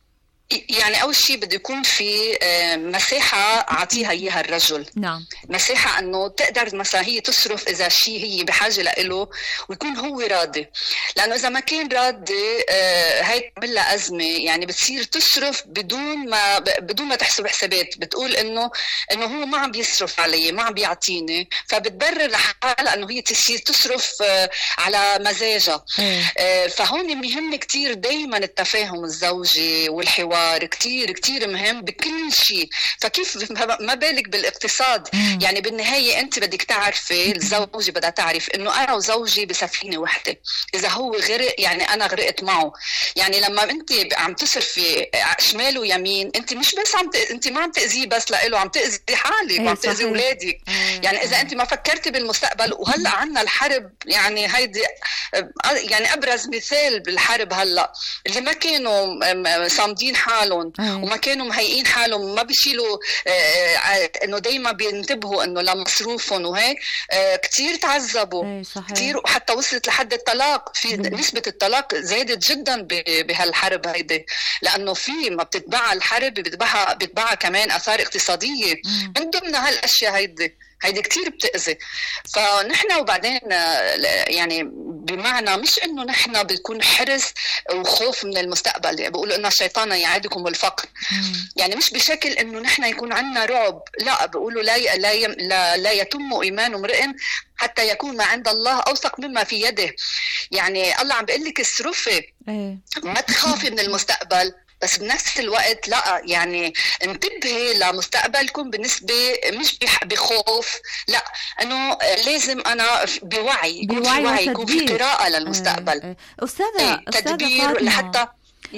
يعني أول شيء بده يكون في مساحة عطيها إياها الرجل. نعم. مساحة أنه تقدر مثلا هي تصرف إذا شيء هي بحاجة له ويكون هو راضي، لأنه إذا ما كان راضي هاي تعمل لها أزمة. يعني بتصير تصرف بدون ما بدون ما تحسب حسابات، بتقول إنه إنه هو ما عم بيصرف علي، ما عم بيعطيني، فبتبرر لحالها إنه هي تصير تصرف على مزاجها. فهون مهم كتير دايما التفاهم الزوجي والحوار، كتير كتير مهم بكل شيء. فكيف ما بالك بالاقتصاد؟ مم. يعني بالنهاية أنت بدك تعرفي، الزوجة بدها تعرف إنه أنا وزوجي بسفينة واحدة، إذا هو غرق يعني أنا غرقت معه. يعني لما أنت عم تصرفي شمال ويمين، أنت مش بس عم ت... أنت ما عم تأذيه بس لإله، عم تأذي حالك وعم تأذي أولادك. يعني إذا أنت ما فكرتي بالمستقبل، وهلأ عنا الحرب، يعني هيدي يعني أبرز مثال بالحرب هلأ، اللي ما كانوا صامدين حالهم وما كانوا مهيئين حالهم، ما بيشيلوا آه انه دايما بينتبهوا انه لمصروفهم وهيك، آه كتير تعذبوا كتير، وحتى وصلت لحد الطلاق. في مم. نسبة الطلاق زادت جدا بهالحرب هيدي، لانه في ما بتتبع الحرب بتتبعها بتتبعها كمان اثار اقتصادية. مم. من ضمن هالاشياء هيدي هيدي كتير بتأذي. فنحن وبعدين يعني بمعنى مش انه نحن بنكون حرص وخوف من المستقبل، يعني بقولوا ان الشيطان يعدكم الفقر. مم. يعني مش بشكل انه نحن يكون عندنا رعب، لا، بقولوا لا لا لا, لا يتم ايمان امرئ حتى يكون ما عند الله اوثق مما في يده. يعني الله عم بيقول لك اصرفي، ما تخافي من المستقبل، بس بنفس الوقت لا، يعني انتبهي لمستقبلكم بالنسبة مش بخوف، لا، انه لازم انا بوعي، بوعي يكون في قراءة للمستقبل. اه اه. أستاذة تدبير لحتى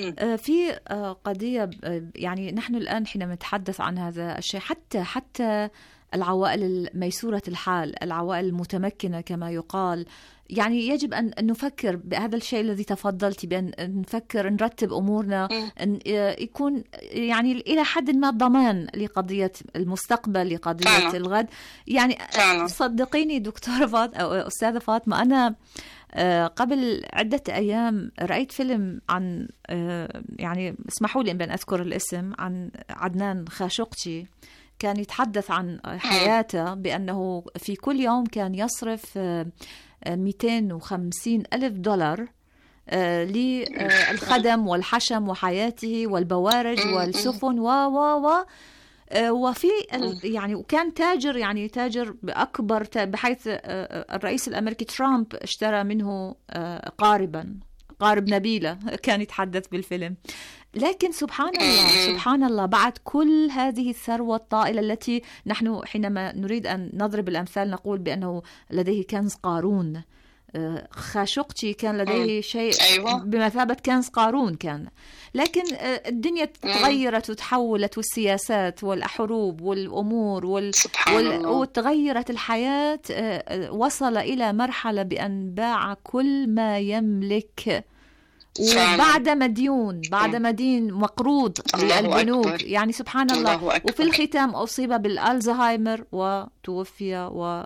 في قضية، يعني نحن الآن حينما نتحدث عن هذا الشيء، حتى حتى العوائل الميسورة الحال، العوائل المتمكنة كما يقال، يعني يجب أن نفكر بهذا الشيء الذي تفضلت بأن نفكر نرتب أمورنا، أن يكون يعني إلى حد ما ضمان لقضية المستقبل، لقضية فعلا. الغد. يعني فعلا. صدقيني دكتورة فاطمة أو أستاذة فاطمة، أنا قبل عدة أيام رأيت فيلم عن، يعني اسمحوا لي أن أذكر الاسم، عن عدنان خاشقجي، كان يتحدث عن حياته بأنه في كل يوم كان يصرف مئتين وخمسين ألف دولار للخدم والحشم وحياته والبوارج والسفن و و و وفي يعني، وكان تاجر، يعني تاجر بأكبر، بحيث الرئيس الأمريكي ترامب اشترى منه قاربا قارب نبيلة، كان يتحدث بالفيلم. لكن سبحان الله سبحان الله، بعد كل هذه الثروة الطائلة التي نحن حينما نريد أن نضرب الأمثال نقول بأنه لديه كنز قارون، خاشقجي كان لديه شيء بمثابة كنز قارون كان، لكن الدنيا تغيرت وتحولت، والسياسات والحروب والأمور وال... وال... وتغيرت الحياة، وصل إلى مرحلة بأن باع كل ما يملك، وبعد مديون، بعد مدين مقروض للبنوك، يعني سبحان الله, الله وفي الختام أصيب بالألزهايمر وتوفي و...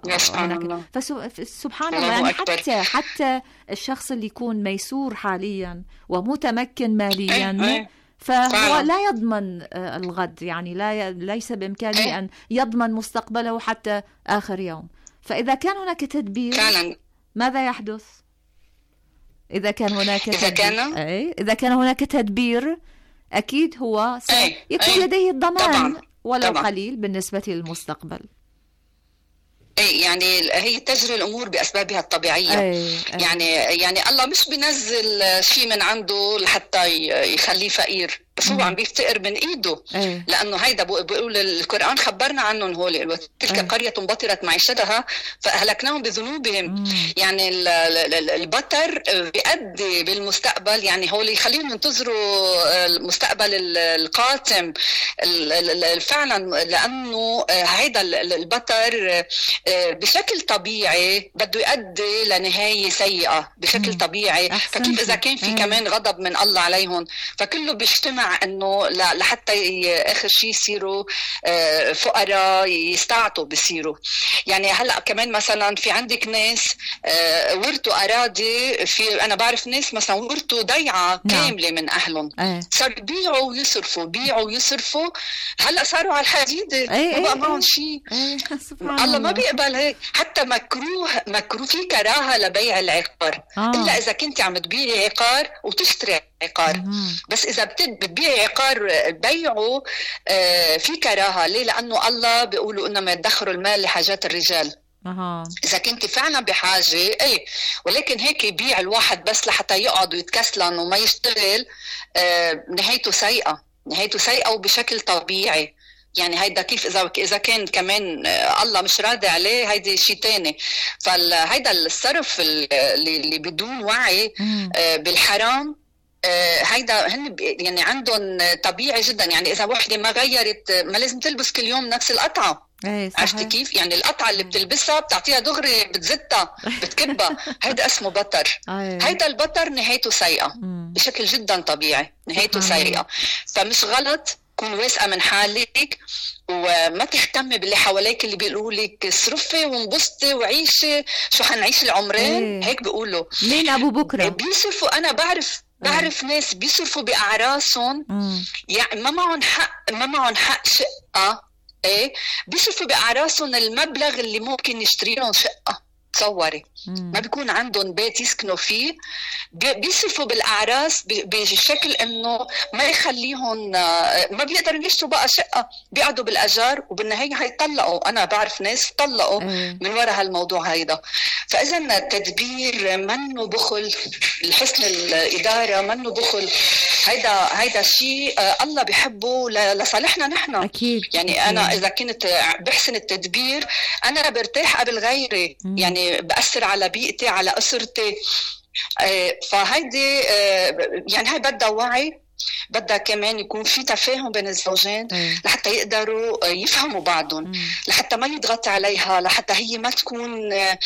فسبحان الله, يعني حتى حتى الشخص اللي يكون ميسور حاليا ومتمكن ماليا فهو لا يضمن الغد، يعني لا ليس بإمكانه أن يضمن مستقبله حتى آخر يوم. فإذا كان هناك تدبير ماذا يحدث؟ إذا كان هناك إذا كان أي إذا كان هناك تدبير أكيد هو سيكون لديه الضمان طبعاً. ولو طبعاً. قليل بالنسبة للمستقبل. أي يعني هي تجري الأمور بأسبابها الطبيعية. أي أي. يعني يعني الله مش بينزل شيء من عنده لحتى يخليه فقير، بس هو عم بيفتقر من ايده. أي. لانه هيدا بيقول القرآن خبرنا عنهم هول، تلك قرية بطرت معيشتها فأهلكناهم بذنوبهم. مم. يعني البطر بيؤدي بالمستقبل، يعني هول يخليهم ينتظروا المستقبل القاتم فعلا، لانه هيدا البطر بشكل طبيعي بده يؤدي لنهاية سيئة بشكل مم. طبيعي. أحسن. فكيف اذا كان في أي. كمان غضب من الله عليهم، فكله بيجتمع المجتمع انه لحتى اخر شيء يصيروا فقراء يستعطوا بيصيروا. يعني هلا كمان مثلا في عندك ناس ورثوا اراضي، في انا بعرف ناس مثلا ورثوا ضيعه كامله من اهلهم، صار بيعوا ويصرفوا بيعوا ويصرفوا، هلا صاروا على الحديده ما بقى معهم شيء. الله ما بيقبل هيك. حتى مكروه مكروه في كراهه لبيع العقار آه. الا اذا كنت عم تبيعي عقار وتشتري عقار مم. بس اذا بتبيعي عقار بيعه آه في كراهه. ليه؟ لانه الله بيقولوا انما يدخروا المال لحاجات الرجال. أه. إذا كنت فعلا بحاجة أي، ولكن هيك يبيع الواحد بس لحتى يقعد ويتكسلن وما يشتغل، آه نهايته سيئة، نهايته سيئة وبشكل طبيعي. يعني هيدا كيف إذا إذا كان كمان الله مش راضي عليه، هيدا شيء تاني. فهيدا الصرف اللي بدون وعي بالحرام، هيدا هن يعني عندهم طبيعي جدا. يعني إذا وحدة ما غيرت، ما لازم تلبس كل يوم نفس القطعة. عرفتي كيف؟ يعني القطعة اللي بتلبسها بتعطيها دغري، بتزتها بتكبها، هيدا اسمه بطر. هيدا البطر نهايته سيئة بشكل جدا طبيعي، نهايته سيئة. فمش غلط تكون واثقة من حالك وما تهتمي باللي حواليك اللي بيقولوا لك اصرفي وانبسطي وعيشي، شو حنعيش العمرين. هيك بيقولوا مين ابو بكره بيصرفوا. انا بعرف بعرف ناس بيصرفوا باعراسهم، يعني ما معهم حق ما معهم حق شقه، ايه بيصرفوا باعراسهم المبلغ اللي ممكن يشتري لهم شقه. تصوري ما بيكون عندهم بيت يسكنوا فيه، بيصرفوا بالاعراس بشكل انه ما يخليهم، ما بيقدروا يشتروا بقى شقه، بيقعدوا بالاجار وبالنهايه هيطلقوا. انا بعرف ناس طلقوا من وراء هالموضوع هيدا. فاذا التدبير منه بخل، الحسن الاداره منه بخل. هيدا هيدا شيء الله بيحبه لصالحنا نحن اكيد. يعني انا اذا كنت بحسن التدبير انا برتاح قبل غيري، يعني بأثر على بيئتي على أسرتي. فهيدي يعني هاي بدها وعي، بدها كمان يكون في تفاهم بين الزوجين لحتى يقدروا يفهموا بعضهم، لحتى ما يضغط عليها، لحتى هي ما تكون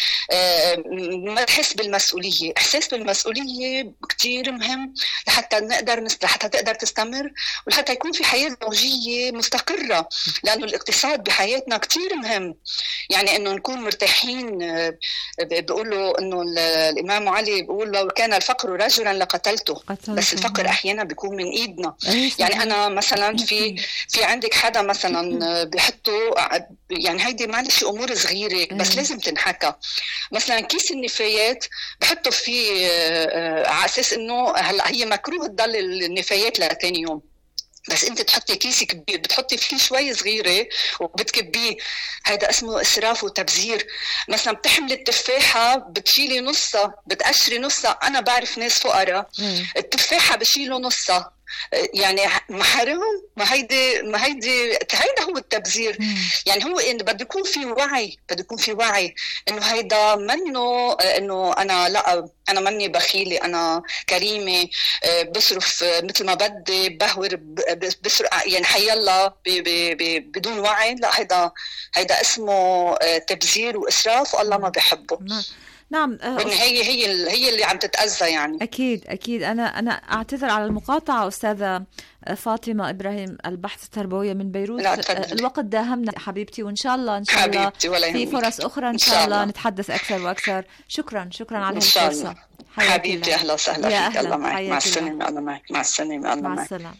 ما تحس بالمسؤولية. إحساس بالمسؤولية كتير مهم لحتى نقدر نست... لحتى تقدر تستمر، ولحتى يكون في حياة زوجية مستقرة، لأنه الاقتصاد بحياتنا كتير مهم. يعني إنه نكون مرتاحين. بيقولوا إنه الإمام علي بيقول لو كان الفقر رجلا لقتلته، بس الفقر أحيانا بيكون من ايدنا. يعني انا مثلا في في عندك حدا مثلا بيحطوا، يعني هيدي معلش امور صغيره بس لازم تنحكى. مثلا كيس النفايات بحطوا فيه على اساس انه هلا هي مكروه تضل النفايات لثاني يوم، بس انت تحطي كيس كبير بتحطي فيه شوي صغيره وبتكبيه، هذا اسمه اسراف وتبذير. مثلا بتحملي التفاحه بتشيلي نصها بتقشري نصها. انا بعرف ناس فقراء التفاحه بشيلوا نصها، يعني محرم. ما هيدي ما هيدي هيدا هو التبذير. يعني هو إن بده يكون في وعي، بده يكون في وعي انه هيدا منه انه انا لا انا ماني بخيله، انا كريمه بصرف مثل ما بدي بهور بصرف، يعني حيالله بدون وعي. لا هيدا هيدا اسمه تبذير واسراف والله ما بحبه. نعم. هي هي هي اللي عم تتأذى. يعني أكيد أكيد. أنا أنا أعتذر على المقاطعة أستاذة فاطمة إبراهيم، البحث التربوية من بيروت. الوقت داهمنا حبيبتي، وإن شاء الله إن شاء الله في فرص أخرى إن شاء الله نتحدث أكثر وأكثر. شكرا شكرا على الفرصة حبيبتي. أهلا وسهلا فيك. الله معك. مع السلامة. الله معك. مع السلامة. الله معك. مع السلامة.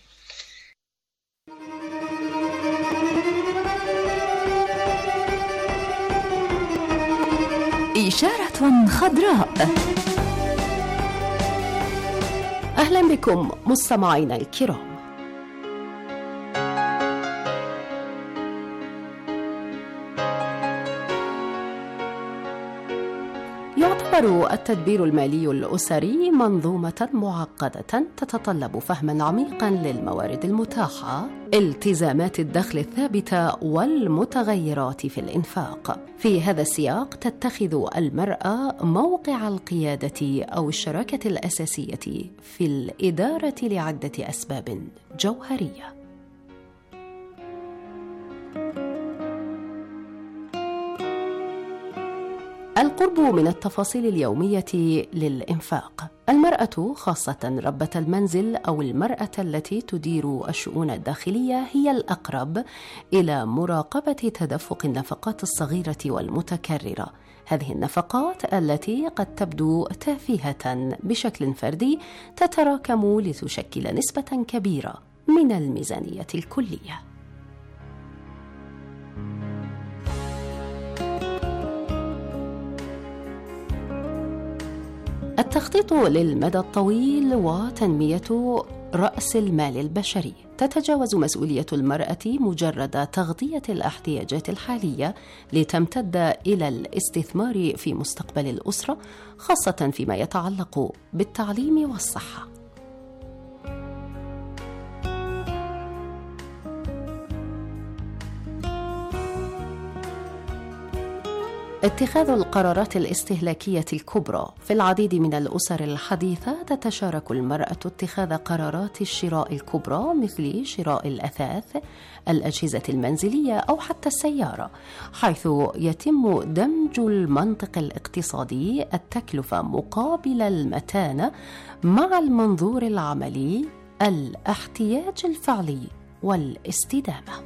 إشارة خضراء. أهلا بكم مستمعينا الكرام. يعتبر التدبير المالي الأسري منظومة معقدة تتطلب فهما عميقا للموارد المتاحة، التزامات الدخل الثابتة والمتغيرات في الإنفاق. في هذا السياق تتخذ المرأة موقع القيادة أو الشراكة الأساسية في الإدارة لعدة أسباب جوهرية. القرب من التفاصيل اليومية للإنفاق. المرأة خاصة ربة المنزل أو المرأة التي تدير الشؤون الداخلية هي الأقرب إلى مراقبة تدفق النفقات الصغيرة والمتكررة. هذه النفقات التي قد تبدو تافهة بشكل فردي تتراكم لتشكل نسبة كبيرة من الميزانية الكلية. التخطيط للمدى الطويل وتنمية رأس المال البشري. تتجاوز مسؤولية المرأة مجرد تغطية الاحتياجات الحالية لتمتد إلى الاستثمار في مستقبل الأسرة، خاصة فيما يتعلق بالتعليم والصحة. اتخاذ القرارات الاستهلاكية الكبرى. في العديد من الأسر الحديثة تتشارك المرأة اتخاذ قرارات الشراء الكبرى، مثل شراء الأثاث، الأجهزة المنزلية أو حتى السيارة، حيث يتم دمج المنطق الاقتصادي، التكلفة مقابل المتانة، مع المنظور العملي، الاحتياج الفعلي والاستدامة.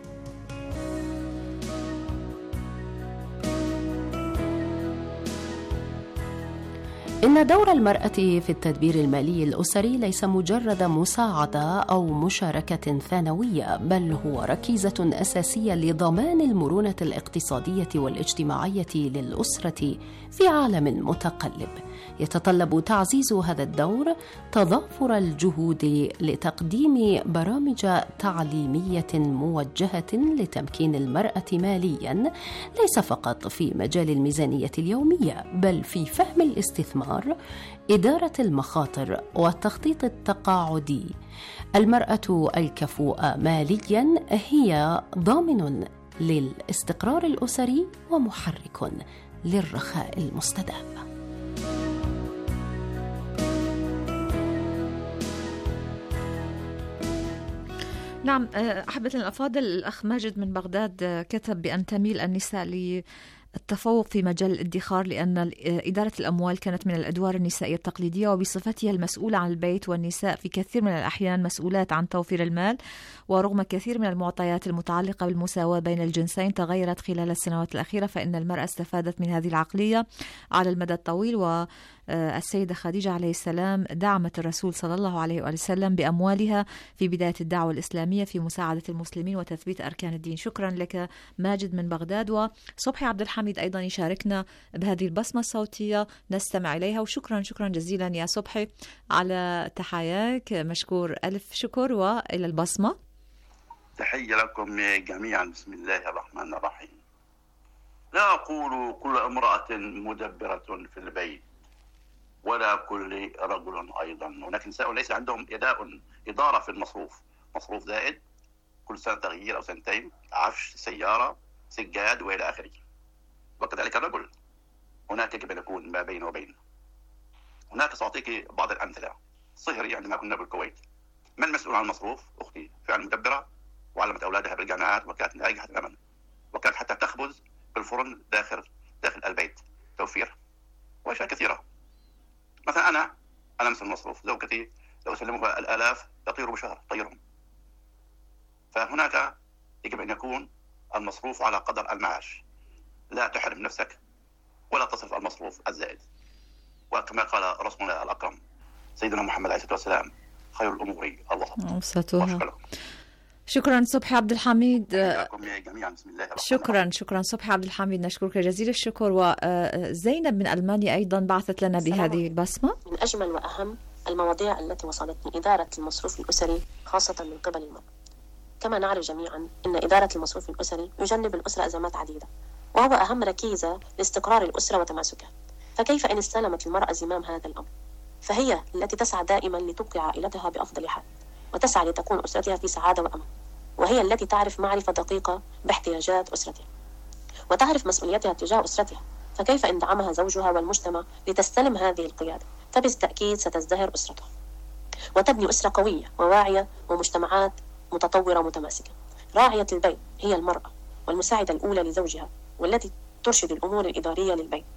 إن دور المرأة في التدبير المالي الأسري ليس مجرد مساعدة أو مشاركة ثانوية، بل هو ركيزة أساسية لضمان المرونة الاقتصادية والاجتماعية للأسرة في عالم متقلب. يتطلب تعزيز هذا الدور تضافر الجهود لتقديم برامج تعليمية موجهة لتمكين المرأة مالياً، ليس فقط في مجال الميزانية اليومية، بل في فهم الاستثمار، إدارة المخاطر والتخطيط التقاعدي. المرأة الكفؤة مالياً هي ضامن للاستقرار الأسري ومحرك للرخاء المستدام. نعم أحبتنا الأفاضل، الأخ ماجد من بغداد كتب بأن تميل النساء للتفوق في مجال الادخار، لأن إدارة الأموال كانت من الأدوار النسائية التقليدية، وبصفتها المسؤولة عن البيت، والنساء في كثير من الأحيان مسؤولات عن توفير المال. ورغم كثير من المعطيات المتعلقة بالمساواة بين الجنسين تغيرت خلال السنوات الأخيرة، فإن المرأة استفادت من هذه العقلية على المدى الطويل. و السيدة خديجة عليه السلام دعمت الرسول صلى الله عليه وسلم بأموالها في بداية الدعوة الإسلامية في مساعدة المسلمين وتثبيت أركان الدين. شكرا لك ماجد من بغداد. وصبحي عبد الحميد أيضا يشاركنا بهذه البصمة الصوتية، نستمع إليها. وشكرا شكرا جزيلا يا صبحي على تحياك، مشكور ألف شكر. وإلى البصمة. تحية لكم جميعا. بسم الله الرحمن الرحيم. لا أقول كل امرأة مدبرة في البيت، ولا كل رجل أيضا. هناك نساء ليس عندهم إداء إدارة في المصروف، مصروف زائد كل سنة تغيير أو سنتين، عفش، سيارة، سجاد وإلى آخره. وكذلك الرجل هناك كيف يكون ما بين وبين. هناك سأعطيك بعض الأمثلة. صهري عندما كنا بالكويت، من مسؤول عن المصروف؟ أختي، فعلا مدبرة وعلمت أولادها بالجامعات وكانت ناجحة تماما، وكانت حتى تخبز في الفرن داخل داخل البيت، توفير وأشياء كثيرة. مثلا أنا أنا مثل المصروف، زوجتي لو أسلمها الآلاف تطير بشهر طيرهم. فهناك يجب أن يكون المصروف على قدر المعاش، لا تحرم نفسك ولا تصرف المصروف الزائد. وكما قال رسولنا الأكرم سيدنا محمد عليه الصلاة والسلام: خير الأمور الوسط. شكرا صبحي عبد الحميد. جميعا بسم الله. شكرا شكرا صبحي عبد الحميد، نشكرك جزيل الشكر. وزينب من ألمانيا أيضا بعثت لنا بهذه البصمة. من أجمل وأهم المواضيع التي وصلتني إدارة المصروف الأسري، خاصة من قبل المرأة. كما نعرف جميعا أن إدارة المصروف الأسري يجنب الأسرة أزمات عديدة، وهو أهم ركيزة لاستقرار الأسرة وتماسكها. فكيف إن استلمت المرأة زمام هذا الأمر؟ فهي التي تسعى دائما لتبقي عائلتها بأفضل حال، وتسعى لتكون أسرتها في سعادة وأمن، وهي التي تعرف معرفة دقيقة باحتياجات أسرتها وتعرف مسؤوليتها تجاه أسرتها. فكيف إن دعمها زوجها والمجتمع لتستلم هذه القيادة؟ فبالتأكيد ستزدهر أسرتها وتبني أسرة قوية وواعية ومجتمعات متطورة متماسكة. راعية البيت هي المرأة والمساعدة الأولى لزوجها، والتي ترشد الأمور الإدارية للبيت.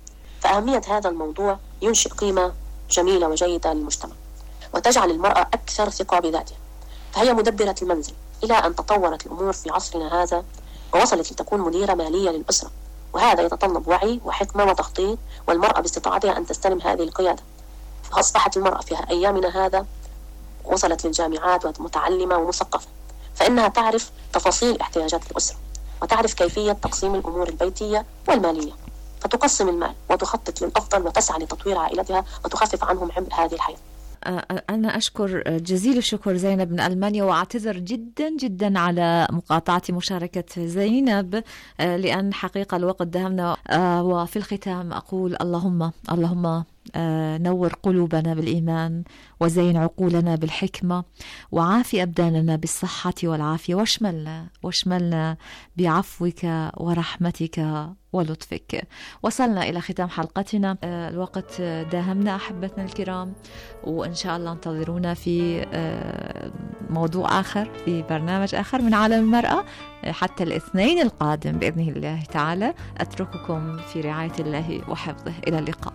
فأهمية هذا الموضوع ينشئ قيمة جميلة وجيدة للمجتمع، وتجعل المرأة أكثر ثقة بذاتها، فهي مدبرة المنزل، إلى أن تطورت الأمور في عصرنا هذا ووصلت لتكون مديرة مالية للأسرة، وهذا يتطلب وعي وحكمة وتخطيط، والمرأة باستطاعتها أن تستلم هذه القيادة. فأصبحت المرأة في أيامنا هذا وصلت للجامعات ومتعلمة ومثقفة، فإنها تعرف تفاصيل احتياجات الأسرة، وتعرف كيفية تقسيم الأمور البيتية والمالية، فتقسم المال وتخطط للأفضل وتسعى لتطوير عائلتها وتخفف عنهم عبء هذه الحياة. أنا أشكر جزيل الشكر زينب من ألمانيا، وأعتذر جدا جدا على مقاطعة مشاركة زينب، لأن حقيقة الوقت دهمنا. وفي الختام أقول اللهم اللهم نور قلوبنا بالإيمان، وزين عقولنا بالحكمة، وعافي أبداننا بالصحة والعافية، واشملنا واشملنا بعفوك ورحمتك ولطفك. وصلنا إلى ختام حلقتنا، الوقت داهمنا أحبتنا الكرام، وإن شاء الله انتظرونا في موضوع آخر في برنامج آخر من عالم المرأة حتى الاثنين القادم بإذن الله تعالى. أترككم في رعاية الله وحفظه، إلى اللقاء.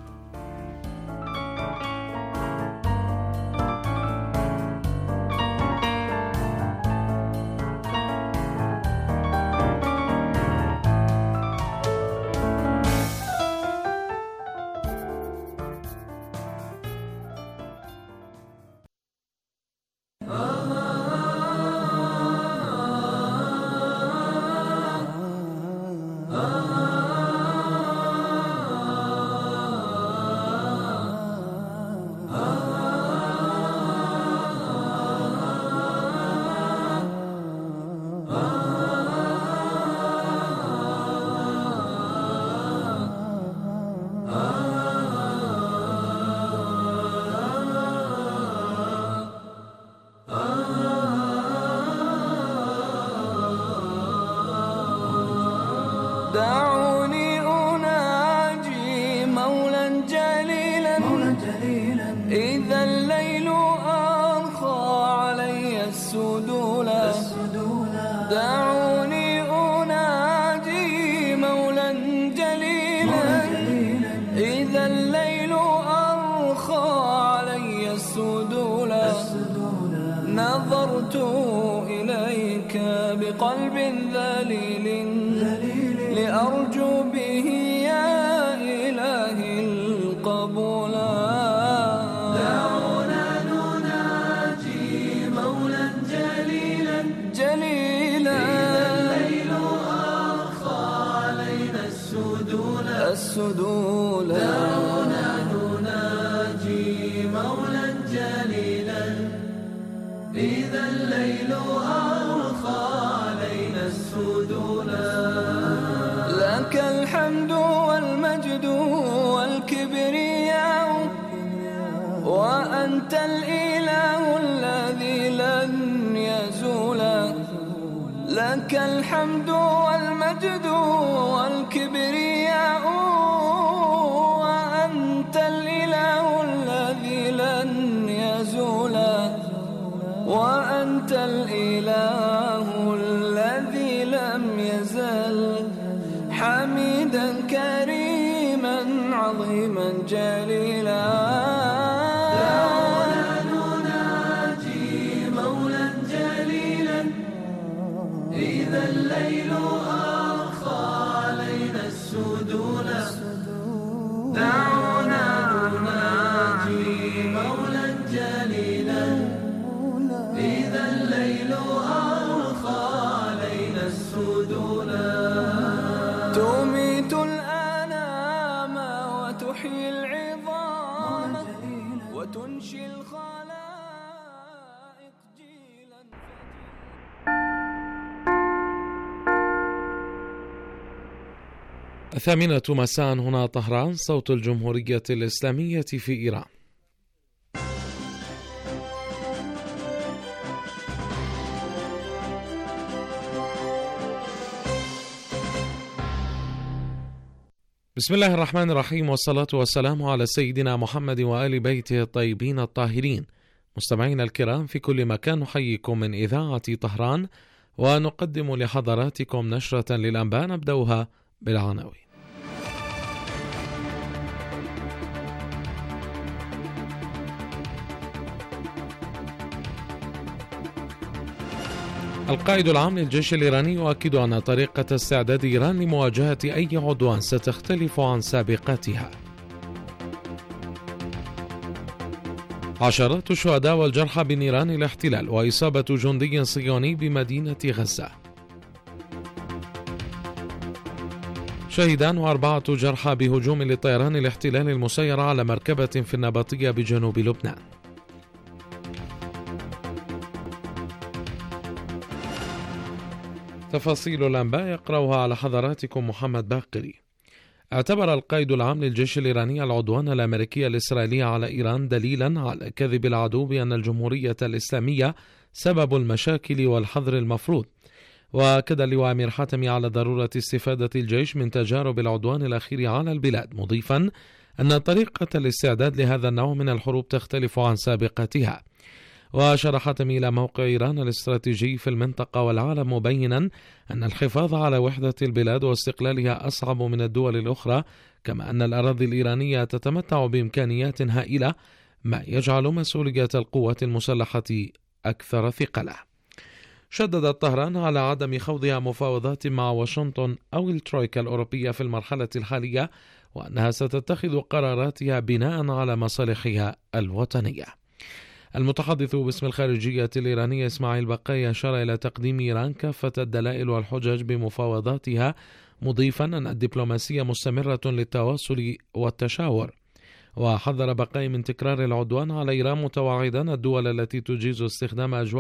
دعوني أناجي مولا جليلا, مولا جليلا إذا الليل أرخى علي السدولا, السدولا دعوني أناجي مولا جليلا, مولا جليلا إذا الليل أرخى علي السدولا, السدولا نظرت إليك بقلب ذليل لأرجو به يا إلهي القبول. دعونا نناجي مولا جليلا جليلا إذا الليل أرخى علينا السدول, السدول دعونا نناجي مولا جليلا إذا الليل أرخى علينا السدول. لك الحمد والمجد والكبرياء وأنت الإله الذي لن يزول. لك الحمد والمجد والكبرياء وأنت الإله الذي لن يزول, وأنت الإله الذي لم يزل حميدا كريما عظيما جليلا. دعونا نناجي مولا جليلا إذا الليل أرخى علينا السدول. دعونا نناجي مولا جليلا إذا الليل أرخى علينا السدول. تميت الأنام وتحيي العظام وتنشي الخلائق جيلا. الثامنة مساء هنا طهران، صوت الجمهورية الإسلامية في إيران. بسم الله الرحمن الرحيم، والصلاة والسلام على سيدنا محمد وآل بيته الطيبين الطاهرين. مستمعينا الكرام في كل مكان، نحييكم من إذاعة طهران ونقدم لحضراتكم نشرة للأنباء نبدأها بالعناوين. القائد العام للجيش الإيراني يؤكد أن طريقة استعداد إيران لمواجهة أي عدوان ستختلف عن سابقتها. عشرات الشهداء والجرحى بنيران الاحتلال وإصابة جندي صهيوني بمدينة غزة. شهدان وأربعة جرحى بهجوم لطيران الاحتلال المسير على مركبة في النبطية بجنوب لبنان. تفاصيل الأنباء يقرأها على حضراتكم محمد باقري. اعتبر القائد العام للجيش الإيراني العدوان الأمريكي الإسرائيلي على إيران دليلا على كذب العدو بأن الجمهورية الإسلامية سبب المشاكل والحظر المفروض. وأكد اللواء أمير حاتمي على ضرورة استفادة الجيش من تجارب العدوان الأخير على البلاد، مضيفا أن طريقة الاستعداد لهذا النوع من الحروب تختلف عن سابقتها. وأشار حاتمي إلى موقع إيران الاستراتيجي في المنطقة والعالم، مبينا أن الحفاظ على وحدة البلاد واستقلالها أصعب من الدول الأخرى، كما أن الأراضي الإيرانية تتمتع بإمكانيات هائلة، ما يجعل مسؤولية القوة المسلحة أكثر ثقلا. شددت طهران على عدم خوضها مفاوضات مع واشنطن أو الترويكا الأوروبية في المرحلة الحالية، وأنها ستتخذ قراراتها بناء على مصالحها الوطنية. المتحدث باسم الخارجية الإيرانية إسماعيل بقاي أشار إلى تقديم إيران كافة الدلائل والحجج بمفاوضاتها، مضيفا أن الدبلوماسية مستمرة للتواصل والتشاور. وحذر بقاي من تكرار العدوان على إيران، متوعدا الدول التي تجيز استخدام أجواء